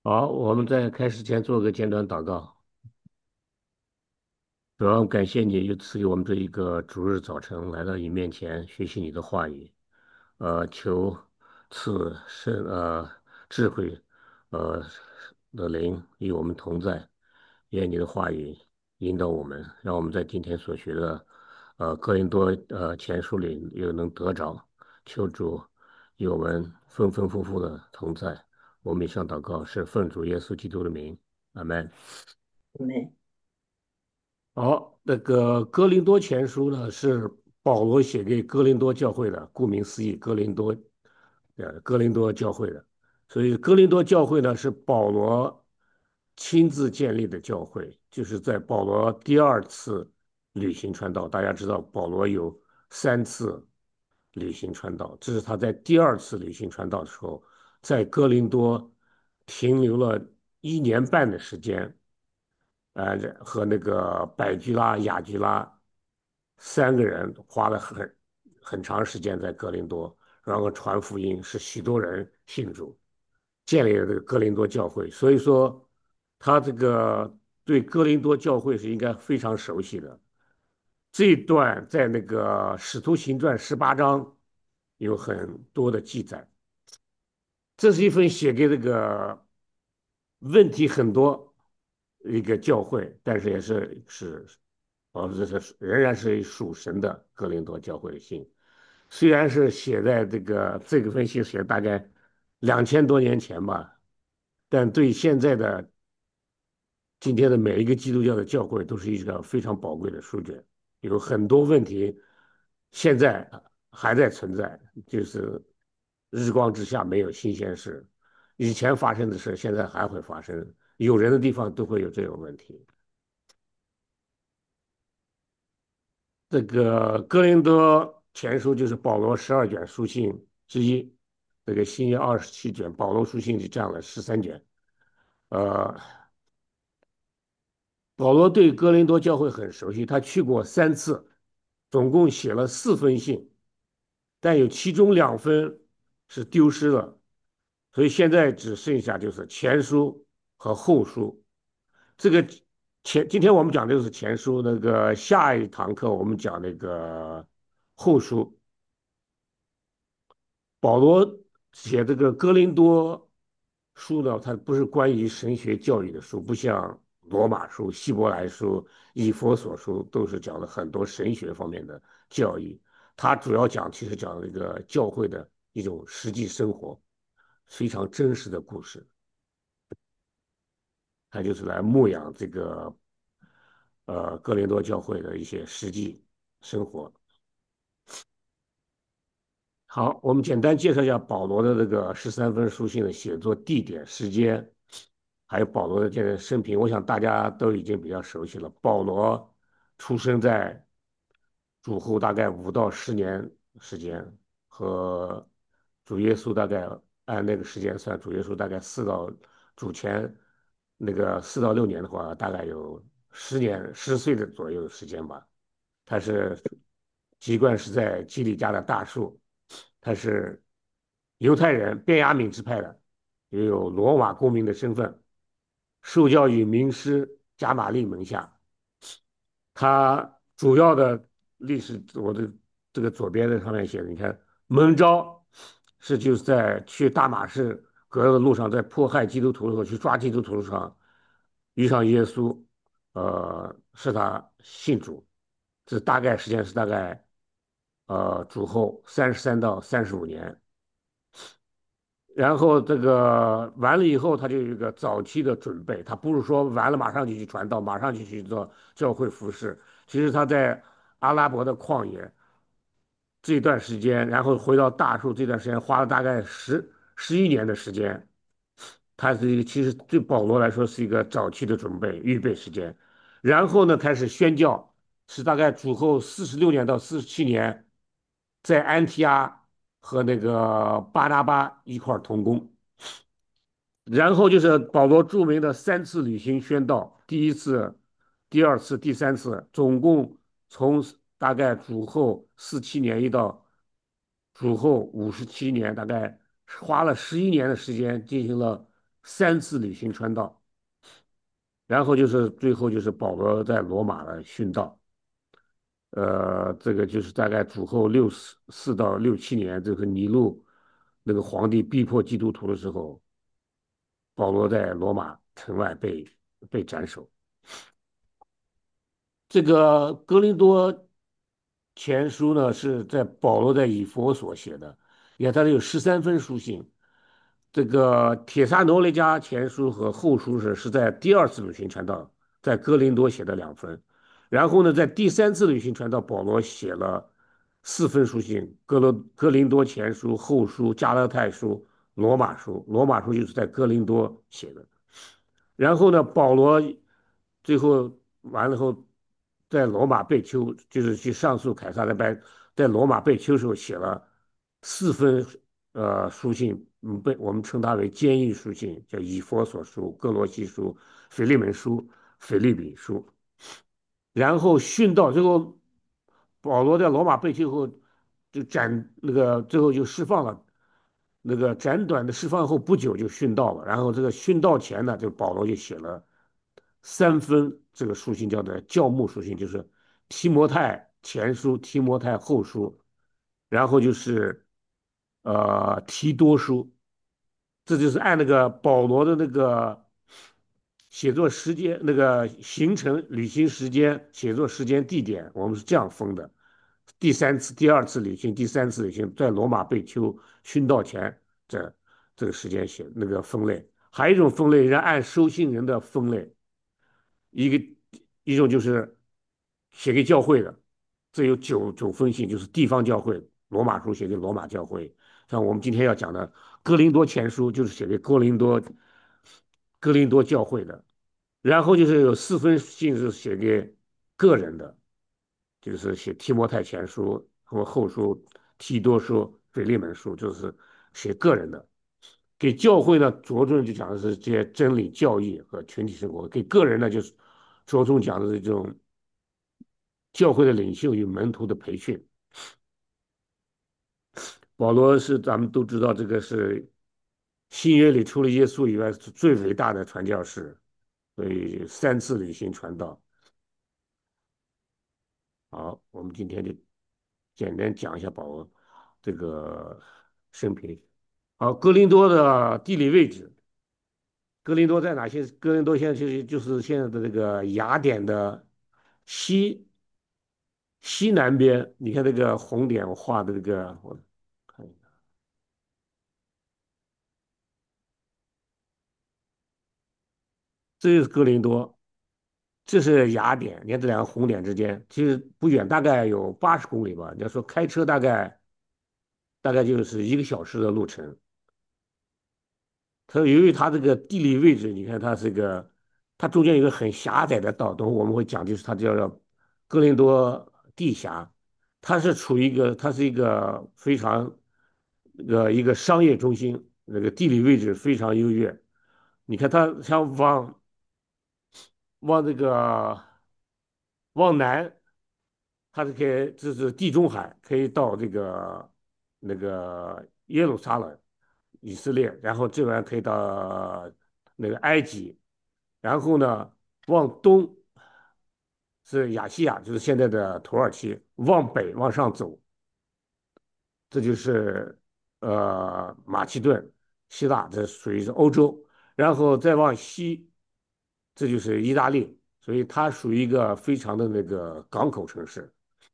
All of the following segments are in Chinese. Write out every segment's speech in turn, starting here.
好，我们在开始前做个简短祷告。主要感谢你又赐给我们这一个主日早晨来到你面前学习你的话语，求赐智慧，呃的灵与我们同在，愿你的话语引导我们，让我们在今天所学的哥林多前书里又能得着，求主与我们丰丰富富的同在。我们以上祷告是奉主耶稣基督的名，阿门。 没， 好，那个哥林多前书呢，是保罗写给哥林多教会的，顾名思义，哥林多教会的。所以哥林多教会呢，是保罗亲自建立的教会，就是在保罗第二次旅行传道。大家知道，保罗有3次旅行传道，这是他在第二次旅行传道的时候，在哥林多停留了1年半的时间。和那个百居拉、雅居拉3个人花了很长时间在哥林多，然后传福音，使许多人信主，建立了这个哥林多教会。所以说，他这个对哥林多教会是应该非常熟悉的。这一段在那个《使徒行传》18章有很多的记载。这是一份写给这个问题很多一个教会，但是也这是仍然是属神的哥林多教会的信。虽然是写在这个分析写大概2000多年前吧，但对现在的今天的每一个基督教的教会都是一个非常宝贵的书卷，有很多问题现在还在存在，就是日光之下没有新鲜事，以前发生的事现在还会发生，有人的地方都会有这种问题。这个哥林多前书就是保罗12卷书信之一，这个新约27卷，保罗书信就占了13卷。呃，保罗对哥林多教会很熟悉，他去过3次，总共写了4封信，但有其中2封是丢失了，所以现在只剩下就是前书和后书。这个今天我们讲的就是前书，那个下一堂课我们讲那个后书。保罗写这个哥林多书呢，它不是关于神学教育的书，不像罗马书、希伯来书、以弗所书都是讲了很多神学方面的教育。它主要其实讲这个教会的一种实际生活，非常真实的故事。它就是来牧养这个哥林多教会的一些实际生活。好，我们简单介绍一下保罗的这个13封书信的写作地点、时间，还有保罗的这个生平。我想大家都已经比较熟悉了。保罗出生在主后大概5到10年时间，和主耶稣大概按那个时间算，主耶稣大概主前那个4到6年的话，大概有10年、10岁的左右的时间吧。他是籍贯是在基利家的大树。他是犹太人，便雅悯支派的，也有罗马公民的身份，受教于名师加玛利门下。他主要的历史，我的这个左边的上面写的，你看蒙召是就是在去大马士革的路上，在迫害基督徒的时候，去抓基督徒的时候遇上耶稣，使他信主。这大概时间是大概主后33到35年。然后这个完了以后，他就有一个早期的准备，他不是说完了马上就去传道，马上就去做教会服饰。其实他在阿拉伯的旷野这段时间，然后回到大树这段时间，花了大概11年的时间。他是一个其实对保罗来说是一个早期的准备预备时间。然后呢，开始宣教，是大概主后46年到47年，在安提阿和那个巴拿巴一块儿同工。然后就是保罗著名的3次旅行宣道，第一次、第二次、第三次，总共从大概主后47年一到主后57年，大概花了11年的时间进行了 3次旅行传道，然后就是最后就是保罗在罗马的殉道。这个就是大概主后64到67年，这个尼禄那个皇帝逼迫基督徒的时候，保罗在罗马城外被斩首。这个哥林多前书呢，是在保罗在以弗所写的，你看他有13封书信。这个帖撒罗尼迦前书和后书是在第二次旅行传道，在哥林多写的2封。然后呢，在第3次旅行传道，保罗写了4封书信：哥林多前书、后书、加拉太书、罗马书。罗马书就是在哥林多写的。然后呢，保罗最后完了后，在罗马被囚，就是去上诉凯撒的拜，在罗马被囚的时候写了4封书信，被我们称它为监狱书信，叫以弗所书、哥罗西书、腓利门书、腓利比书。然后殉道，最后保罗在罗马被囚后，就最后就释放了。那个简短的释放后不久就殉道了。然后这个殉道前呢，就保罗就写了3封这个书信，叫做教牧书信，就是提摩太前书、提摩太后书，然后就是提多书。这就是按那个保罗的那个写作时间、那个行程、旅行时间、写作时间、地点，我们是这样分的：第二次旅行、第3次旅行，在罗马被囚、殉道前这个时间写那个分类。还有一种分类，人按收信人的分类，一个一种就是写给教会的，这有九封信，就是地方教会，罗马书写给罗马教会。像我们今天要讲的哥林多前书，就是写给哥林多教会的。然后就是有4封信是写给个人的，就是写提摩太前书和后书、提多书、腓利门书，就是写个人的。给教会呢，着重就讲的是这些真理教义和群体生活；给个人呢，就是着重讲的是这种教会的领袖与门徒的培训。保罗是咱们都知道，这个是新约里除了耶稣以外是最伟大的传教士，所以3次旅行传道。好，我们今天就简单讲一下保罗这个生平。好，哥林多的地理位置，哥林多在哪些？哥林多现在就是现在的这个雅典的西西南边。你看这个红点我画的这个，我看一下，这就是哥林多，这是雅典。你看这两个红点之间其实不远，大概有80公里吧。你要说开车大概就是1个小时的路程。它由于它这个地理位置，你看它中间有一个很狭窄的道，等会我们会讲，就是它叫哥林多地峡。它是一个非常一个商业中心，那个地理位置非常优越。你看它像往这个往南，它是可以，这是地中海，可以到这个那个耶路撒冷，以色列，然后这边可以到那个埃及。然后呢，往东是亚细亚，就是现在的土耳其。往北往上走，这就是马其顿、希腊，这属于是欧洲。然后再往西，这就是意大利，所以它属于一个非常的那个港口城市。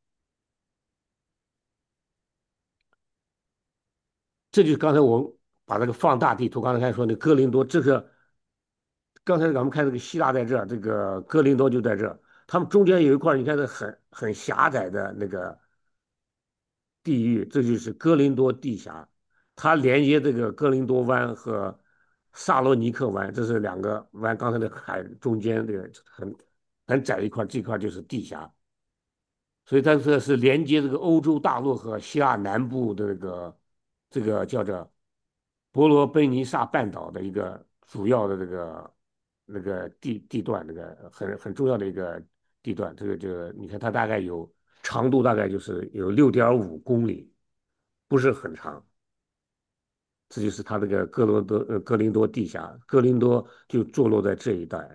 这就是刚才我把那个放大地图，刚才说那哥林多，这个刚才咱们看这个希腊在这儿，这个哥林多就在这儿。他们中间有一块你看这很狭窄的那个地域，这就是哥林多地峡。它连接这个哥林多湾和萨罗尼克湾，这是2个湾。刚才的海中间这个很窄一块，这块就是地峡。所以它这是连接这个欧洲大陆和希腊南部的这个叫做伯罗奔尼撒半岛的一个主要的那个地段，那个很重要的一个地段。这个你看它大概长度大概就是有6.5公里，不是很长。 这就是它这个哥林多地峡，哥林多就坐落在这一带。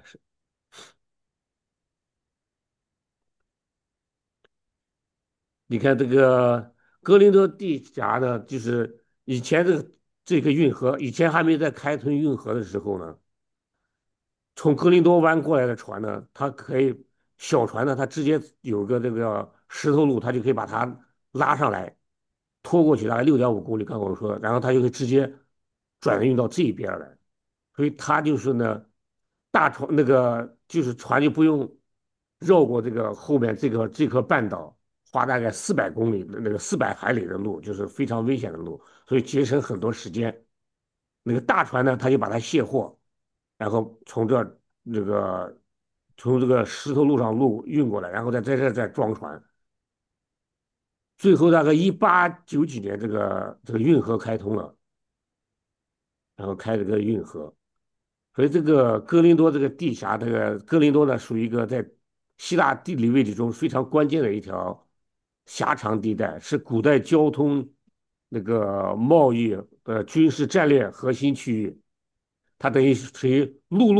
你看这个哥林多地峡呢，就是以前这个运河，以前还没在开通运河的时候呢，从格林多湾过来的船呢，它可以小船呢，它直接有个这个石头路，它就可以把它拉上来，拖过去大概6.5公里，刚刚我说的，然后它就可以直接转运到这一边来，所以它就是呢，大船那个就是船就不用绕过这个后面这颗半岛，花大概400公里的那个400海里的路，就是非常危险的路，所以节省很多时间。那个大船呢，他就把它卸货，然后那个从这个石头路上运过来，然后在这再装船。最后大概1890几年，这个运河开通了，然后开了个运河。所以这个哥林多这个地峡，这个哥林多呢，属于一个在希腊地理位置中非常关键的一条狭长地带，是古代交通、那个贸易军事战略核心区域。它等于属于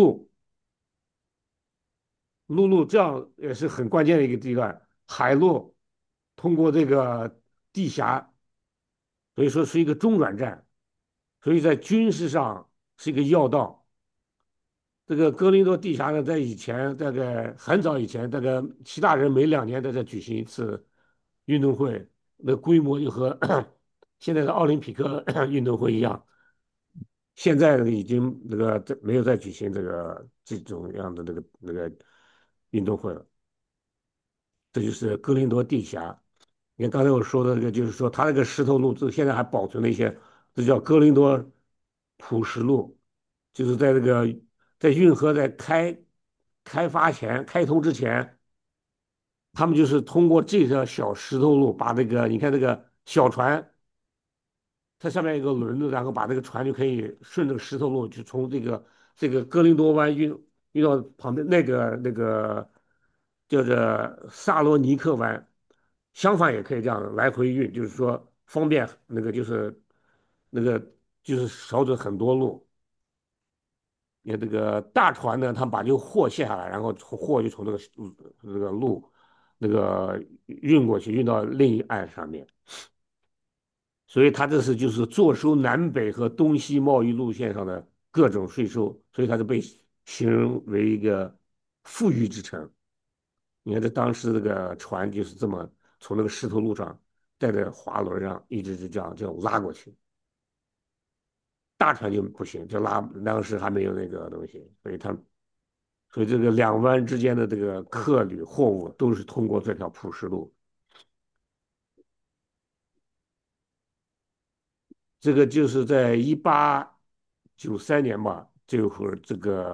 陆路这样也是很关键的一个地段，海路通过这个地峡，所以说是一个中转站，所以在军事上是一个要道。这个哥林多地峡呢，在以前大概很早以前，大概希腊人每2年在这举行一次运动会，那规模就和现在的奥林匹克运动会一样。现在已经没有再举行这种样的那个运动会了。这就是哥林多地峡。你看刚才我说的这个，就是说它那个石头路，这现在还保存了一些，这叫哥林多普石路，就是在运河开发前、开通之前，他们就是通过这条小石头路，把你看这个小船，它上面有个轮子，然后把这个船就可以顺着石头路，就从这个哥林多湾运到旁边那个叫做萨罗尼克湾，相反也可以这样来回运，就是说方便那个就是少走很多路。你看这个大船呢，它把这个货卸下来，然后货就从这个路那个运过去，运到另一岸上面。所以它这是就是坐收南北和东西贸易路线上的各种税收，所以它是被形容为一个富裕之城。你看，这当时这个船就是这么从那个石头路上带着滑轮上一直就这样拉过去，大船就不行，就拉当时还没有那个东西，所以这个两湾之间的这个客旅货物都是通过这条普石路。这个就是在1893年吧，这会儿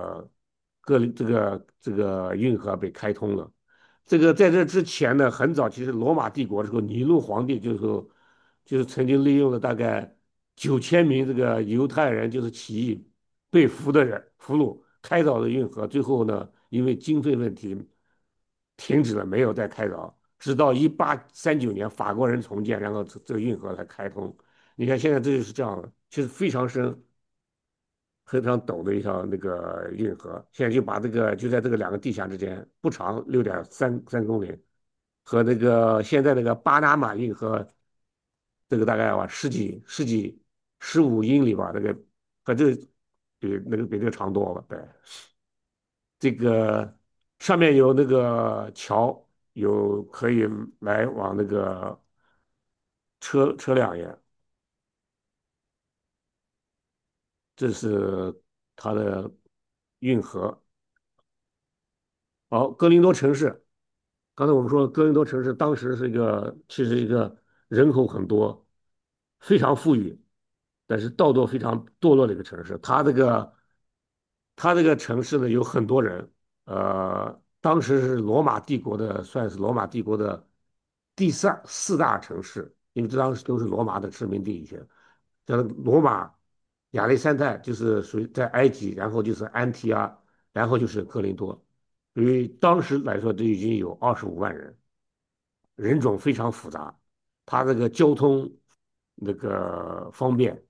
这个运河被开通了。这个在这之前呢，很早其实罗马帝国的时候，尼禄皇帝就是曾经利用了大概9000名这个犹太人就是起义被俘虏开凿的运河，最后呢因为经费问题停止了，没有再开凿，直到1839年法国人重建，然后这个运河才开通。你看现在这就是这样的，其实非常深、非常陡的一条那个运河，现在就在这个两个地峡之间，不长6.33公里，和那个现在那个巴拿马运河，这个大概15英里吧，和这比这个长多了。对，这个上面有那个桥，可以来往那个车辆也，这是它的运河。好，哥林多城市，刚才我们说哥林多城市当时其实一个人口很多、非常富裕，但是道路非常堕落的一个城市。它这个城市呢有很多人，当时是算是罗马帝国的第4大城市，因为这当时都是罗马的殖民地以前。像罗马、亚历山大就是属于在埃及，然后就是安提阿，然后就是哥林多。因为当时来说，都已经有25万人，人种非常复杂，它这个交通那个方便，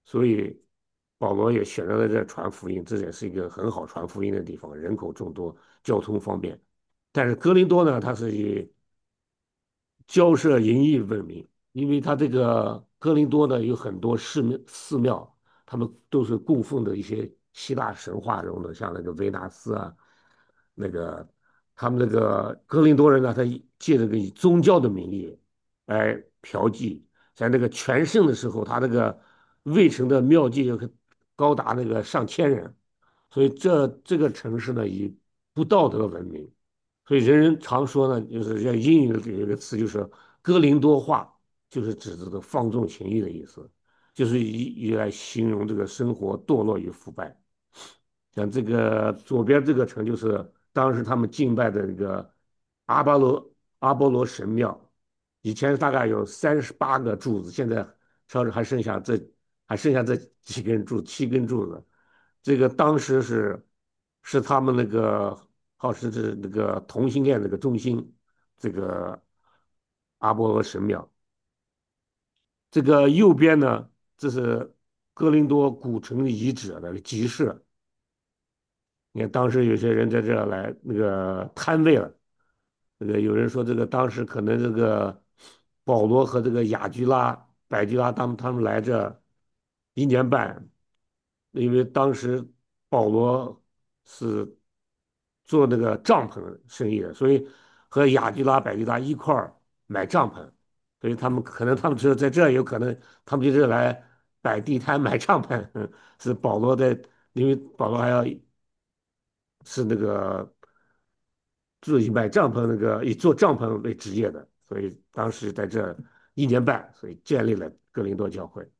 所以保罗也选择在这传福音，这也是一个很好传福音的地方，人口众多，交通方便。但是哥林多呢，它是以交涉淫逸闻名，因为它这个哥林多呢有很多寺庙，他们都是供奉的一些希腊神话中的，像那个维纳斯啊，那个他们那个哥林多人呢，他借这个以宗教的名义来嫖妓，在那个全盛的时候，他那个卫城的庙妓有高达那个上千人，所以这个城市呢以不道德闻名。所以人人常说呢，就是像英语里有一个词，就是哥林多话，就是指这个放纵情欲的意思，就是以来形容这个生活堕落与腐败。像这个左边这个城，就是当时他们敬拜的那个阿巴罗阿波罗神庙，以前大概有38个柱子，现在稍微还剩下这几根柱，7根柱子。这个当时是他们那个好像是那个同性恋那个中心，这个阿波罗神庙。这个右边呢，这是哥林多古城的遗址的集市。你看当时有些人在这儿来那个摊位了，这个有人说这个当时可能这个保罗和这个雅居拉、百居拉他们来这1年半，因为当时保罗是做那个帐篷生意的，所以和雅居拉、百居拉一块儿买帐篷，所以他们知道在这儿有可能他们就这来摆地摊买帐篷，是保罗在，因为保罗还要是那个自己买帐篷，那个以做帐篷为职业的，所以当时在这1年半，所以建立了哥林多教会。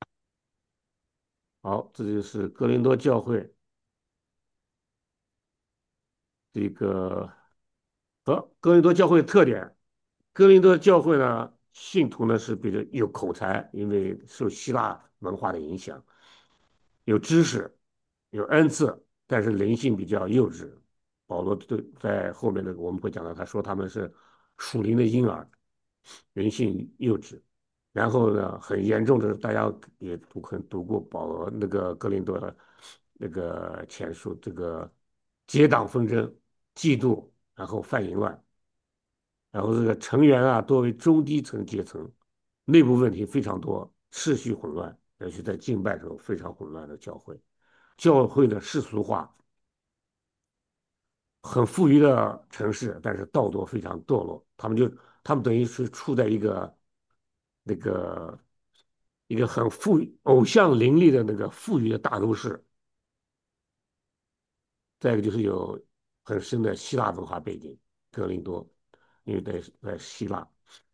好，这就是哥林多教会这个和哥林多教会的特点。哥林多教会呢，信徒呢是比较有口才，因为受希腊文化的影响，有知识，有恩赐，但是灵性比较幼稚。保罗对在后面的我们会讲到，他说他们是属灵的婴儿，人性幼稚。然后呢，很严重的，大家也可能读过保罗那个哥林多的那个前书，这个结党纷争、嫉妒，然后犯淫乱，然后这个成员啊多为中低层阶层，内部问题非常多，秩序混乱，尤其在敬拜时候非常混乱的教会。教会的世俗化，很富裕的城市，但是道德非常堕落。他们等于是处在那个一个很偶像林立的那个富裕的大都市。再一个就是有很深的希腊文化背景，格林多，因为在希腊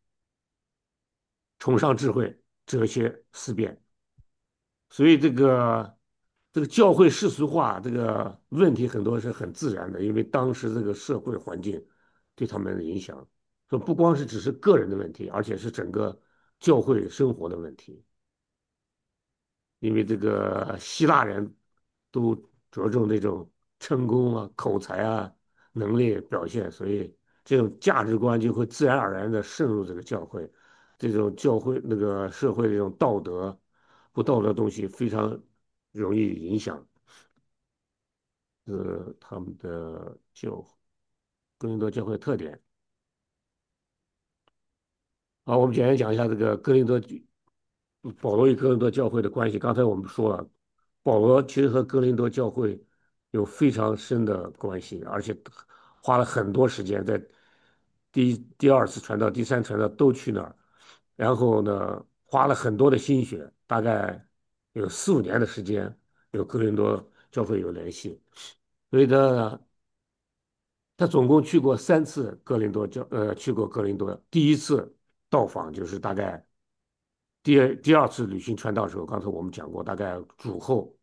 崇尚智慧、哲学、思辨，所以这个教会世俗化这个问题很多是很自然的，因为当时这个社会环境对他们的影响，说不光是只是个人的问题，而且是整个教会生活的问题。因为这个希腊人都着重那种成功啊、口才啊、能力表现，所以这种价值观就会自然而然的渗入这个教会，这种教会那个社会的这种不道德的东西非常容易影响他们的哥林多教会的特点。好，我们简单讲一下这个保罗与哥林多教会的关系。刚才我们说了，保罗其实和哥林多教会有非常深的关系，而且花了很多时间在第二次传道、第三传道都去那儿，然后呢，花了很多的心血，大概有4、5年的时间，有哥林多教会有联系，所以呢，他总共去过3次去过哥林多。第一次到访就是大概第二次旅行传道的时候，刚才我们讲过，大概主后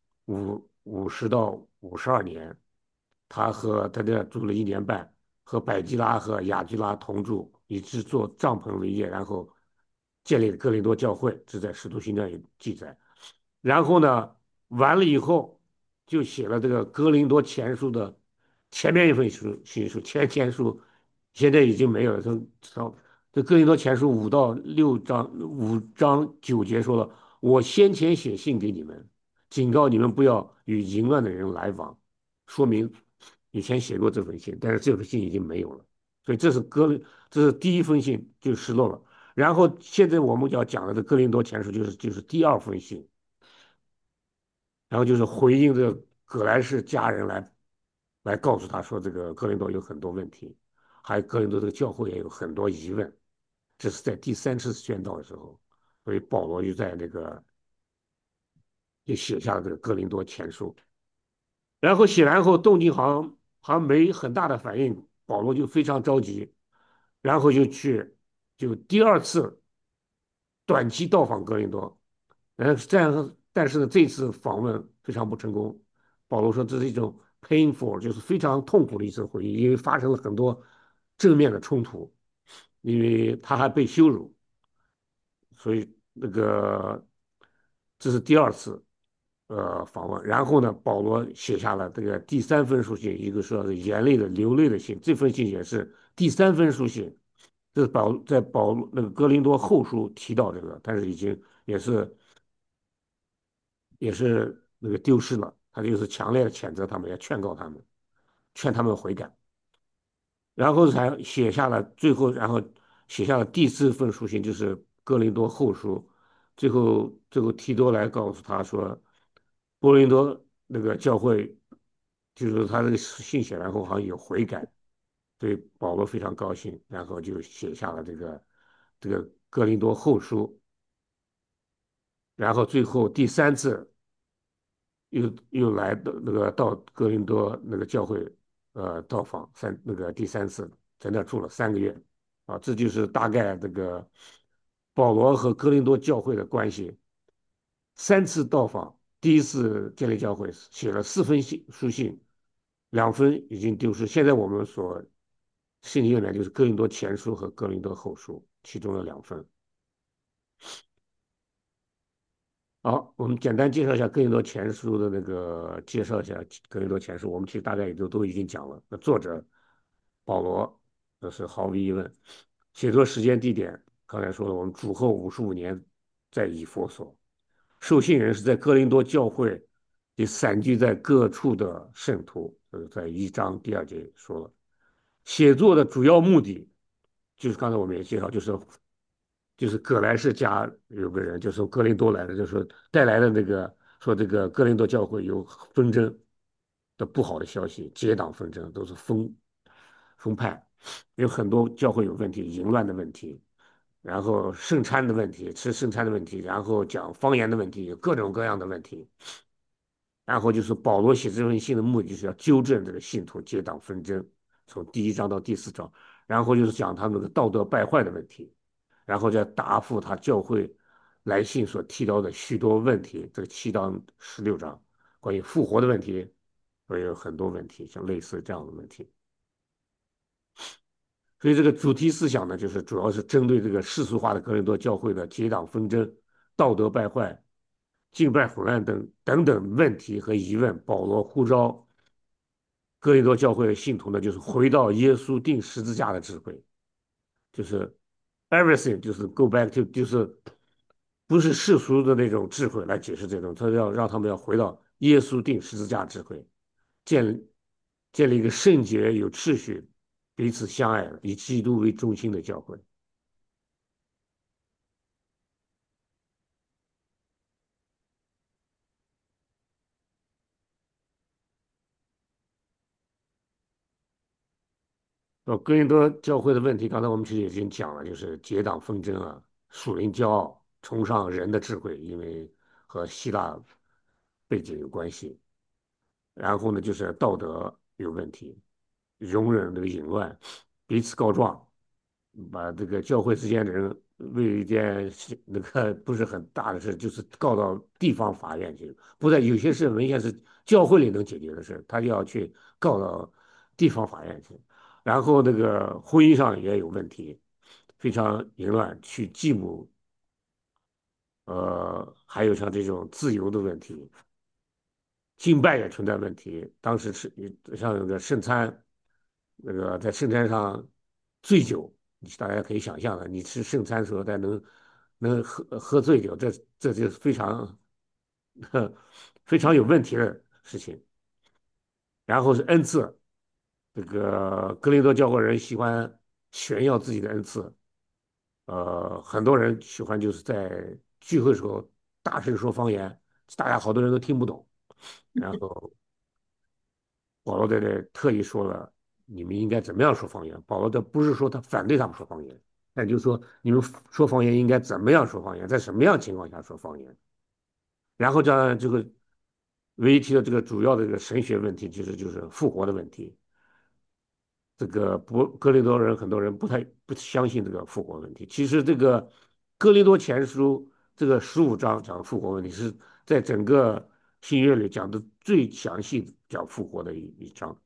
50到52年，他在住了1年半，和百基拉和雅基拉同住，以制作帐篷为业，然后建立了哥林多教会，这在《使徒行传》有记载。然后呢，完了以后就写了这个《哥林多前书》的前面一份新书，前书，现在已经没有了。这《哥林多前书》5到6章，5章9节说了， 我先前写信给你们，警告你们不要与淫乱的人来往，说明以前写过这封信，但是这封信已经没有了。所以这是第一封信就失落了。然后现在我们要讲的这哥林多前书就是第二封信，然后就是回应这个葛莱士家人来告诉他说，这个哥林多有很多问题，还有哥林多这个教会也有很多疑问。这是在第三次宣道的时候，所以保罗就在那个就写下了这个哥林多前书。然后写完后动静好像没很大的反应，保罗就非常着急，然后就第二次短期到访哥林多。这样，但是呢，这次访问非常不成功。保罗说这是一种 painful，就是非常痛苦的一次回忆，因为发生了很多正面的冲突，因为他还被羞辱，所以这是第二次访问。然后呢，保罗写下了这个第三封书信，一个说是眼泪的流泪的信，这封信也是第三封书信。这是在那个哥林多后书提到这个，但是已经也是那个丢失了。他就是强烈的谴责他们，也劝告他们，劝他们悔改。然后才写下了最后，然后写下了第四份书信，就是哥林多后书。最后提多来告诉他说，波林多那个教会，就是他这个信写完后好像有悔改，所以保罗非常高兴，然后就写下了这个哥林多后书。然后最后第三次又来到哥林多那个教会到访第三次在那住了3个月。啊，这就是大概这个保罗和哥林多教会的关系。3次到访，第一次建立教会写了4封书信，2封已经丢失。现在我们圣经里面就是哥林多前书和哥林多后书，其中的2封。好，我们简单介绍一下哥林多前书的介绍一下哥林多前书。我们其实大概也都已经讲了。那作者保罗，这是毫无疑问。写作时间地点，刚才说了，我们主后55年在以弗所。受信人是在哥林多教会及散居在各处的圣徒，在1章第2节说了。写作的主要目的就是刚才我们也介绍，就是葛莱士家有个人，就是从哥林多来的，就是说带来的说这个哥林多教会有纷争的不好的消息，结党纷争都是分派，有很多教会有问题，淫乱的问题，然后圣餐的问题，吃圣餐的问题，然后讲方言的问题，有各种各样的问题。然后就是保罗写这封信的目的，就是要纠正这个信徒结党纷争，从第1章到第4章。然后就是讲他们的道德败坏的问题，然后再答复他教会来信所提到的许多问题。这个7到16章关于复活的问题，会有很多问题，像类似这样的问题。所以这个主题思想呢，就是主要是针对这个世俗化的哥林多教会的结党纷争、道德败坏、敬拜混乱等问题和疑问，保罗呼召哥林多教会的信徒呢，就是回到耶稣钉十字架的智慧，就是 everything，就是 go back to，就是不是世俗的那种智慧来解释这种，他要让他们要回到耶稣钉十字架智慧，建建立一个圣洁、有秩序、彼此相爱的以基督为中心的教会。哥林多教会的问题，刚才我们其实已经讲了，就是结党纷争啊，属灵骄傲，崇尚人的智慧，因为和希腊背景有关系。然后呢，就是道德有问题，容忍这个淫乱，彼此告状，把这个教会之间的人为一件不是很大的事，就是告到地方法院去。不在有些事明显是教会里能解决的事，他就要去告到地方法院去。然后那个婚姻上也有问题，非常淫乱，娶继母，还有像这种自由的问题，敬拜也存在问题。当时是像那个圣餐，在圣餐上醉酒，大家可以想象的，你吃圣餐的时候， 能喝醉酒，这就是非常非常有问题的事情。然后是恩赐，这个哥林多教会人喜欢炫耀自己的恩赐，很多人喜欢就是在聚会时候大声说方言，大家好多人都听不懂。然后保罗在这特意说了，你们应该怎么样说方言。保罗这不是说他反对他们说方言，但就是说你们说方言应该怎么样说方言，在什么样情况下说方言。然后这个唯一提的这个主要的这个神学问题，其实就是复活的问题。这个哥林多人很多人不相信这个复活问题。其实这个哥林多前书这个15章讲复活问题，是在整个新约里讲的最详细讲复活的一章。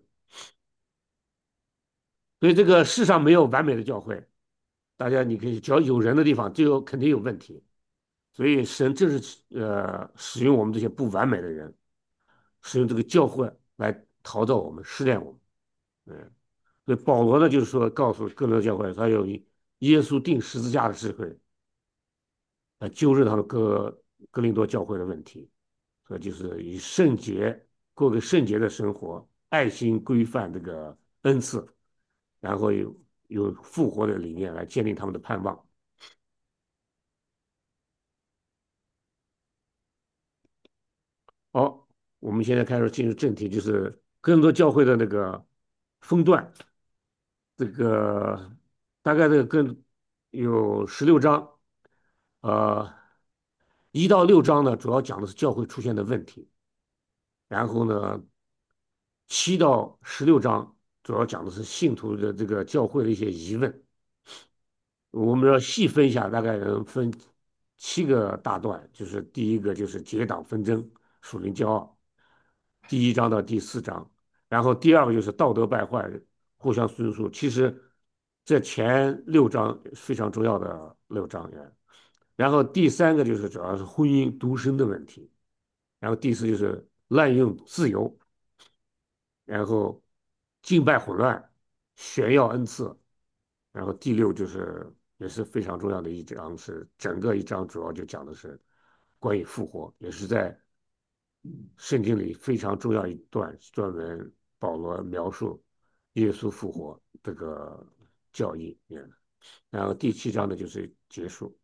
所以这个世上没有完美的教会，大家你可以只要有人的地方就肯定有问题。所以神正是使用我们这些不完美的人，使用这个教会来陶造我们、试炼我们。嗯。所以保罗呢，就是说告诉哥林多教会，他有耶稣钉十字架的智慧，来纠正他们哥林多教会的问题。所以就是以圣洁过个圣洁的生活，爱心规范这个恩赐，然后有复活的理念来建立他们的盼望。好，我们现在开始进入正题，就是哥林多教会的那个分段。这个大概这个有16章，呃，1到6章呢，主要讲的是教会出现的问题，然后呢，7到16章主要讲的是信徒的这个教会的一些疑问。我们要细分一下，大概能分7个大段，就是第一个就是结党纷争、属灵骄傲，第1章到第4章，然后第二个就是道德败坏、互相追诉。其实这前6章非常重要的6章呀。然后第3个就是主要是婚姻独身的问题，然后第4就是滥用自由，然后敬拜混乱、炫耀恩赐，然后第6就是也是非常重要的一章，是整个一章主要就讲的是关于复活，也是在圣经里非常重要一段，专门保罗描述耶稣复活这个教义。然后第7章呢就是结束。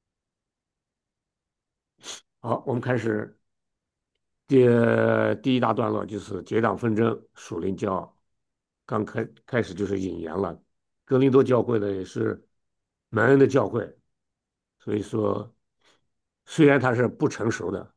好，我们开始第一大段落，就是结党纷争、属灵骄傲。开始就是引言了。哥林多教会呢也是门恩的教会，所以说虽然它是不成熟的，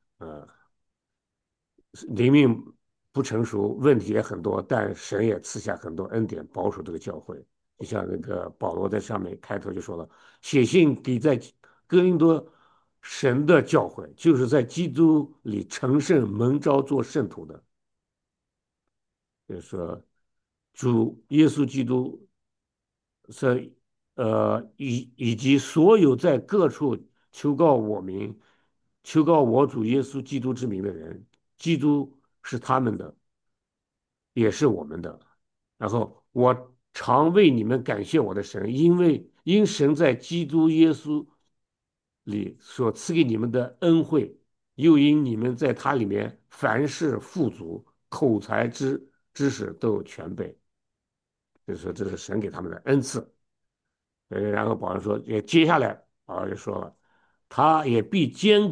灵命不成熟，问题也很多，但神也赐下很多恩典，保守这个教会。就像那个保罗在上面开头就说了，写信给在哥林多神的教会，就是在基督里成圣蒙召做圣徒的，就是说主耶稣基督是以及所有在各处求告我名、求告我主耶稣基督之名的人，基督是他们的，也是我们的。然后我常为你们感谢我的神，因神在基督耶稣里所赐给你们的恩惠，又因你们在他里面凡事富足，口才知识都有全备，就是说这是神给他们的恩赐。然后保罗说，也接下来保罗就说了，他也必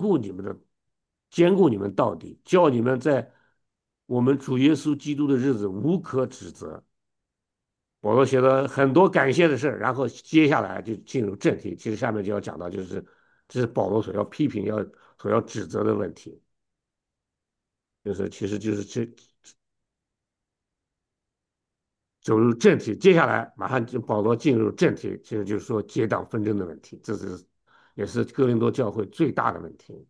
兼顾你们到底，叫你们在我们主耶稣基督的日子无可指责。保罗写了很多感谢的事，然后接下来就进入正题。其实下面就要讲到，就是这是保罗所要批评、所要指责的问题，其实就是走入正题。接下来马上就保罗进入正题，其实就是说结党纷争的问题，也是哥林多教会最大的问题。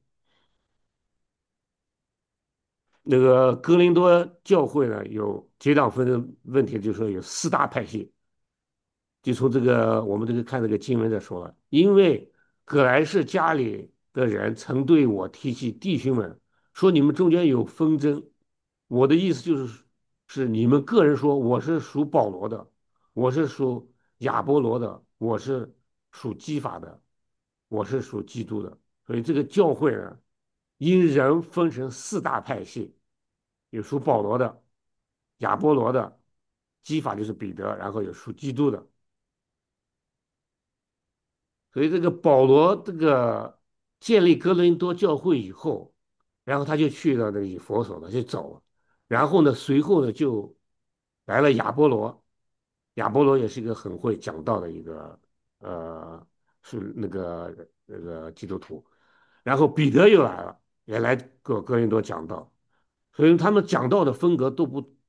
那个哥林多教会呢，有结党纷争问题，就是说有4大派系。就从我们看这个经文的说了，因为葛莱士家里的人曾对我提起弟兄们说你们中间有纷争，我的意思是你们个人说我是属保罗的，我是属亚波罗的，我是属基法的， 我是属基督的。所以这个教会呢，因人分成四大派系，有属保罗的、亚波罗的、基法就是彼得，然后有属基督的。所以这个保罗这个建立哥林多教会以后，然后他就去了那个以弗所了，就走了。然后呢，随后呢就来了亚波罗，亚波罗也是一个很会讲道的一个是那个基督徒。然后彼得又来了，也来哥林多讲道，所以他们讲道的风格都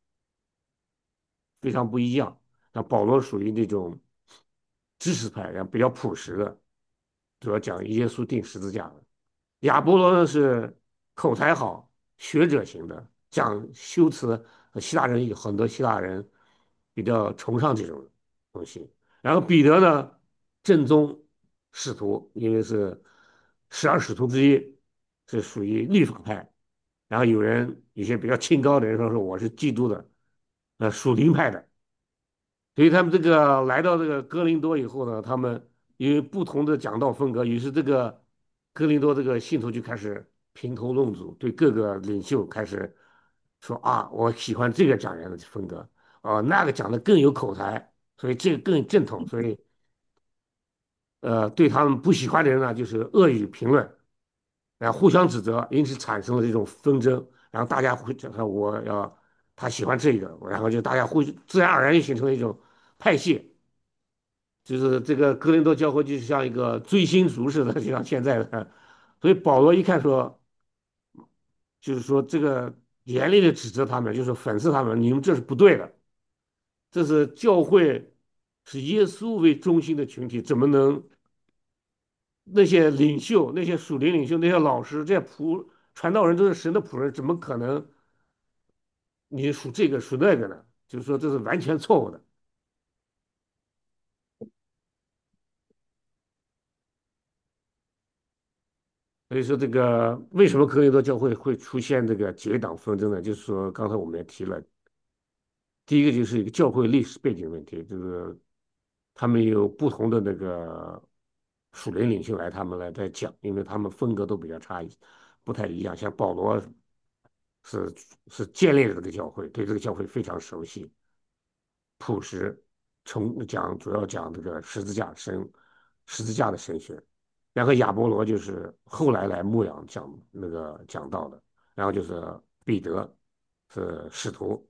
非常不一样。像保罗属于那种知识派，然后比较朴实的，主要讲耶稣钉十字架的。亚波罗呢是口才好、学者型的，讲修辞。希腊人有很多希腊人比较崇尚这种东西。然后彼得呢，正宗使徒，因为是12使徒之一，是属于律法派。然后有些比较清高的人说我是基督的，属灵派的。所以他们这个来到这个哥林多以后呢，他们因为不同的讲道风格，于是这个哥林多这个信徒就开始评头论足，对各个领袖开始说啊，我喜欢这个讲员的风格，那个讲的更有口才，所以这个更正统，所以对他们不喜欢的人呢，就是恶语评论，然后互相指责，因此产生了这种纷争，然后大家会讲说他喜欢这个，然后就大家自然而然就形成了一种派系。就是这个哥林多教会就像一个追星族似的，就像现在的。所以保罗一看说，就是说这个严厉的指责他们，就是讽刺他们，你们这是不对的，这是教会是耶稣为中心的群体，怎么能那些领袖、那些属灵领袖、那些老师、这些传道人都是神的仆人，怎么可能你属这个属那个呢？就是说这是完全错误的。所以说，这个为什么哥林多教会会出现这个结党纷争呢？就是说，刚才我们也提了，第一个就是一个教会历史背景问题，就是他们有不同的那个属灵领袖他们来在讲，因为他们风格都比较不太一样。像保罗是是建立了这个教会，对这个教会非常熟悉，朴实，主要讲这个十字架的神学。然后亚波罗就是后来牧养讲道的。然后就是彼得是使徒。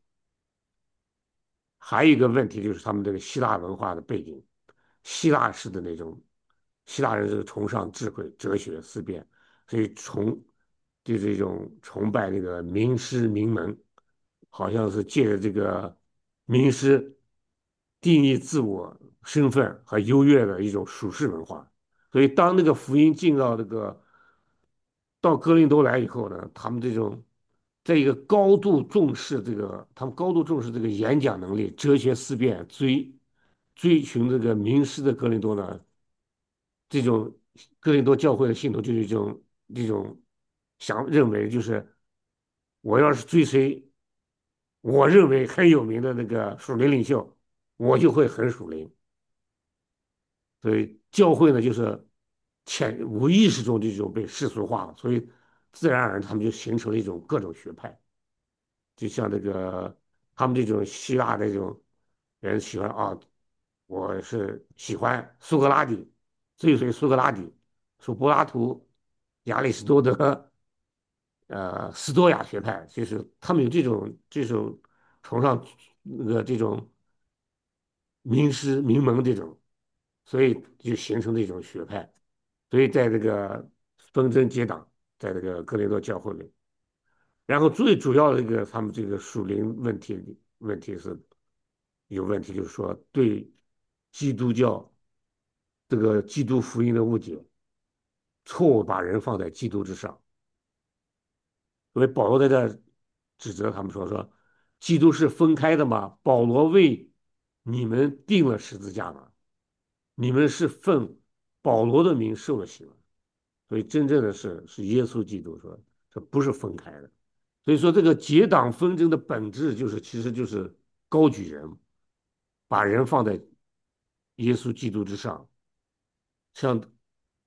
还有一个问题就是他们这个希腊文化的背景，希腊式的那种，希腊人是崇尚智慧、哲学、思辨，所以就是一种崇拜那个名师名门，好像是借着这个名师定义自我身份和优越的一种属世文化。所以当那个福音进到哥林多来以后呢，他们这种在一个高度重视这个，他们高度重视这个演讲能力、哲学思辨、追寻这个名师的哥林多呢，这种哥林多教会的信徒就是这种认为就是我要是追随我认为很有名的那个属灵领袖，我就会很属灵。所以教会呢，就是无意识中这种被世俗化了，所以自然而然他们就形成了一种各种学派。就像这个他们这种希腊的这种人喜欢我是喜欢苏格拉底，追随苏格拉底，说柏拉图、亚里士多德、斯多亚学派，就是他们有这种崇尚这种名师名门这种，所以就形成这种学派。所以在这个纷争结党，在这个哥林多教会里。然后最主要的一个他们这个属灵问题是有问题，就是说对基督教这个基督福音的误解，错误把人放在基督之上。所以保罗在这指责他们说，基督是分开的吗？保罗为你们定了十字架吗？你们是奉保罗的名受了洗吗？所以真正的是耶稣基督说，这不是分开的。所以说，这个结党纷争的本质其实就是高举人，把人放在耶稣基督之上。像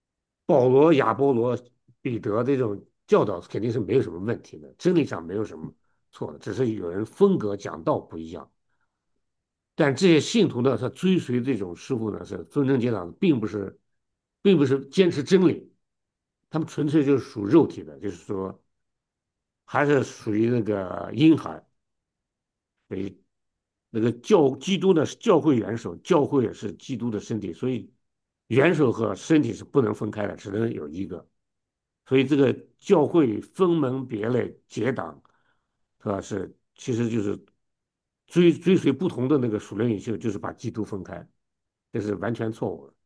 保罗、亚波罗、彼得这种教导肯定是没有什么问题的，真理上没有什么错的，只是有人风格讲道不一样。但这些信徒呢，他追随这种师傅呢，是纷争结党，并不是坚持真理，他们纯粹就是属肉体的，就是说还是属于那个婴孩。所以那个基督呢是教会元首，教会也是基督的身体，所以元首和身体是不能分开的，只能有一个。所以这个教会分门别类、结党，是吧？其实就是追随不同的那个属灵领袖，就是把基督分开，这是完全错误的。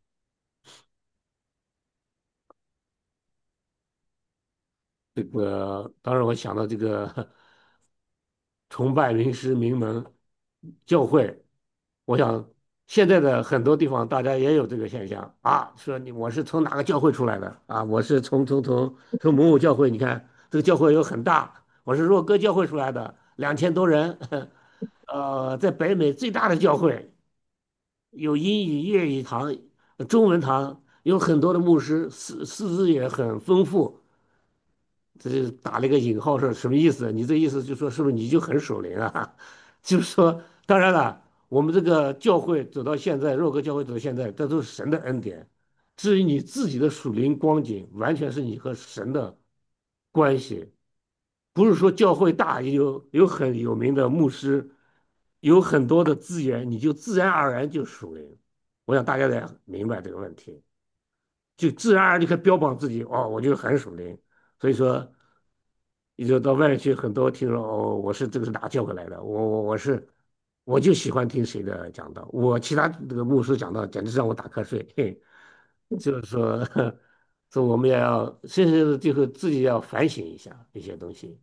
这个当然，我想到这个崇拜名师名门教会，我想现在的很多地方大家也有这个现象啊，说我是从哪个教会出来的啊，我是从某某教会，你看这个教会有很大，我是若歌教会出来的，2000多人，在北美最大的教会，有英语、粤语堂、中文堂，有很多的牧师，师资也很丰富。这就打了一个引号是什么意思？你这意思就说是不是你就很守灵啊？就是说，当然了，我们这个教会走到现在，若格教会走到现在，这都是神的恩典。至于你自己的属灵光景，完全是你和神的关系，不是说教会大有很有名的牧师，有很多的资源，你就自然而然就属灵。我想大家得明白这个问题。就自然而然就可以标榜自己哦，我就很属灵。所以说，你就到外面去，很多听说哦，我是这个是哪个教会来的，我就喜欢听谁的讲道，我其他这个牧师讲道简直是让我打瞌睡。嘿，就是说，说我们也要甚至就是自己要反省一下一些东西。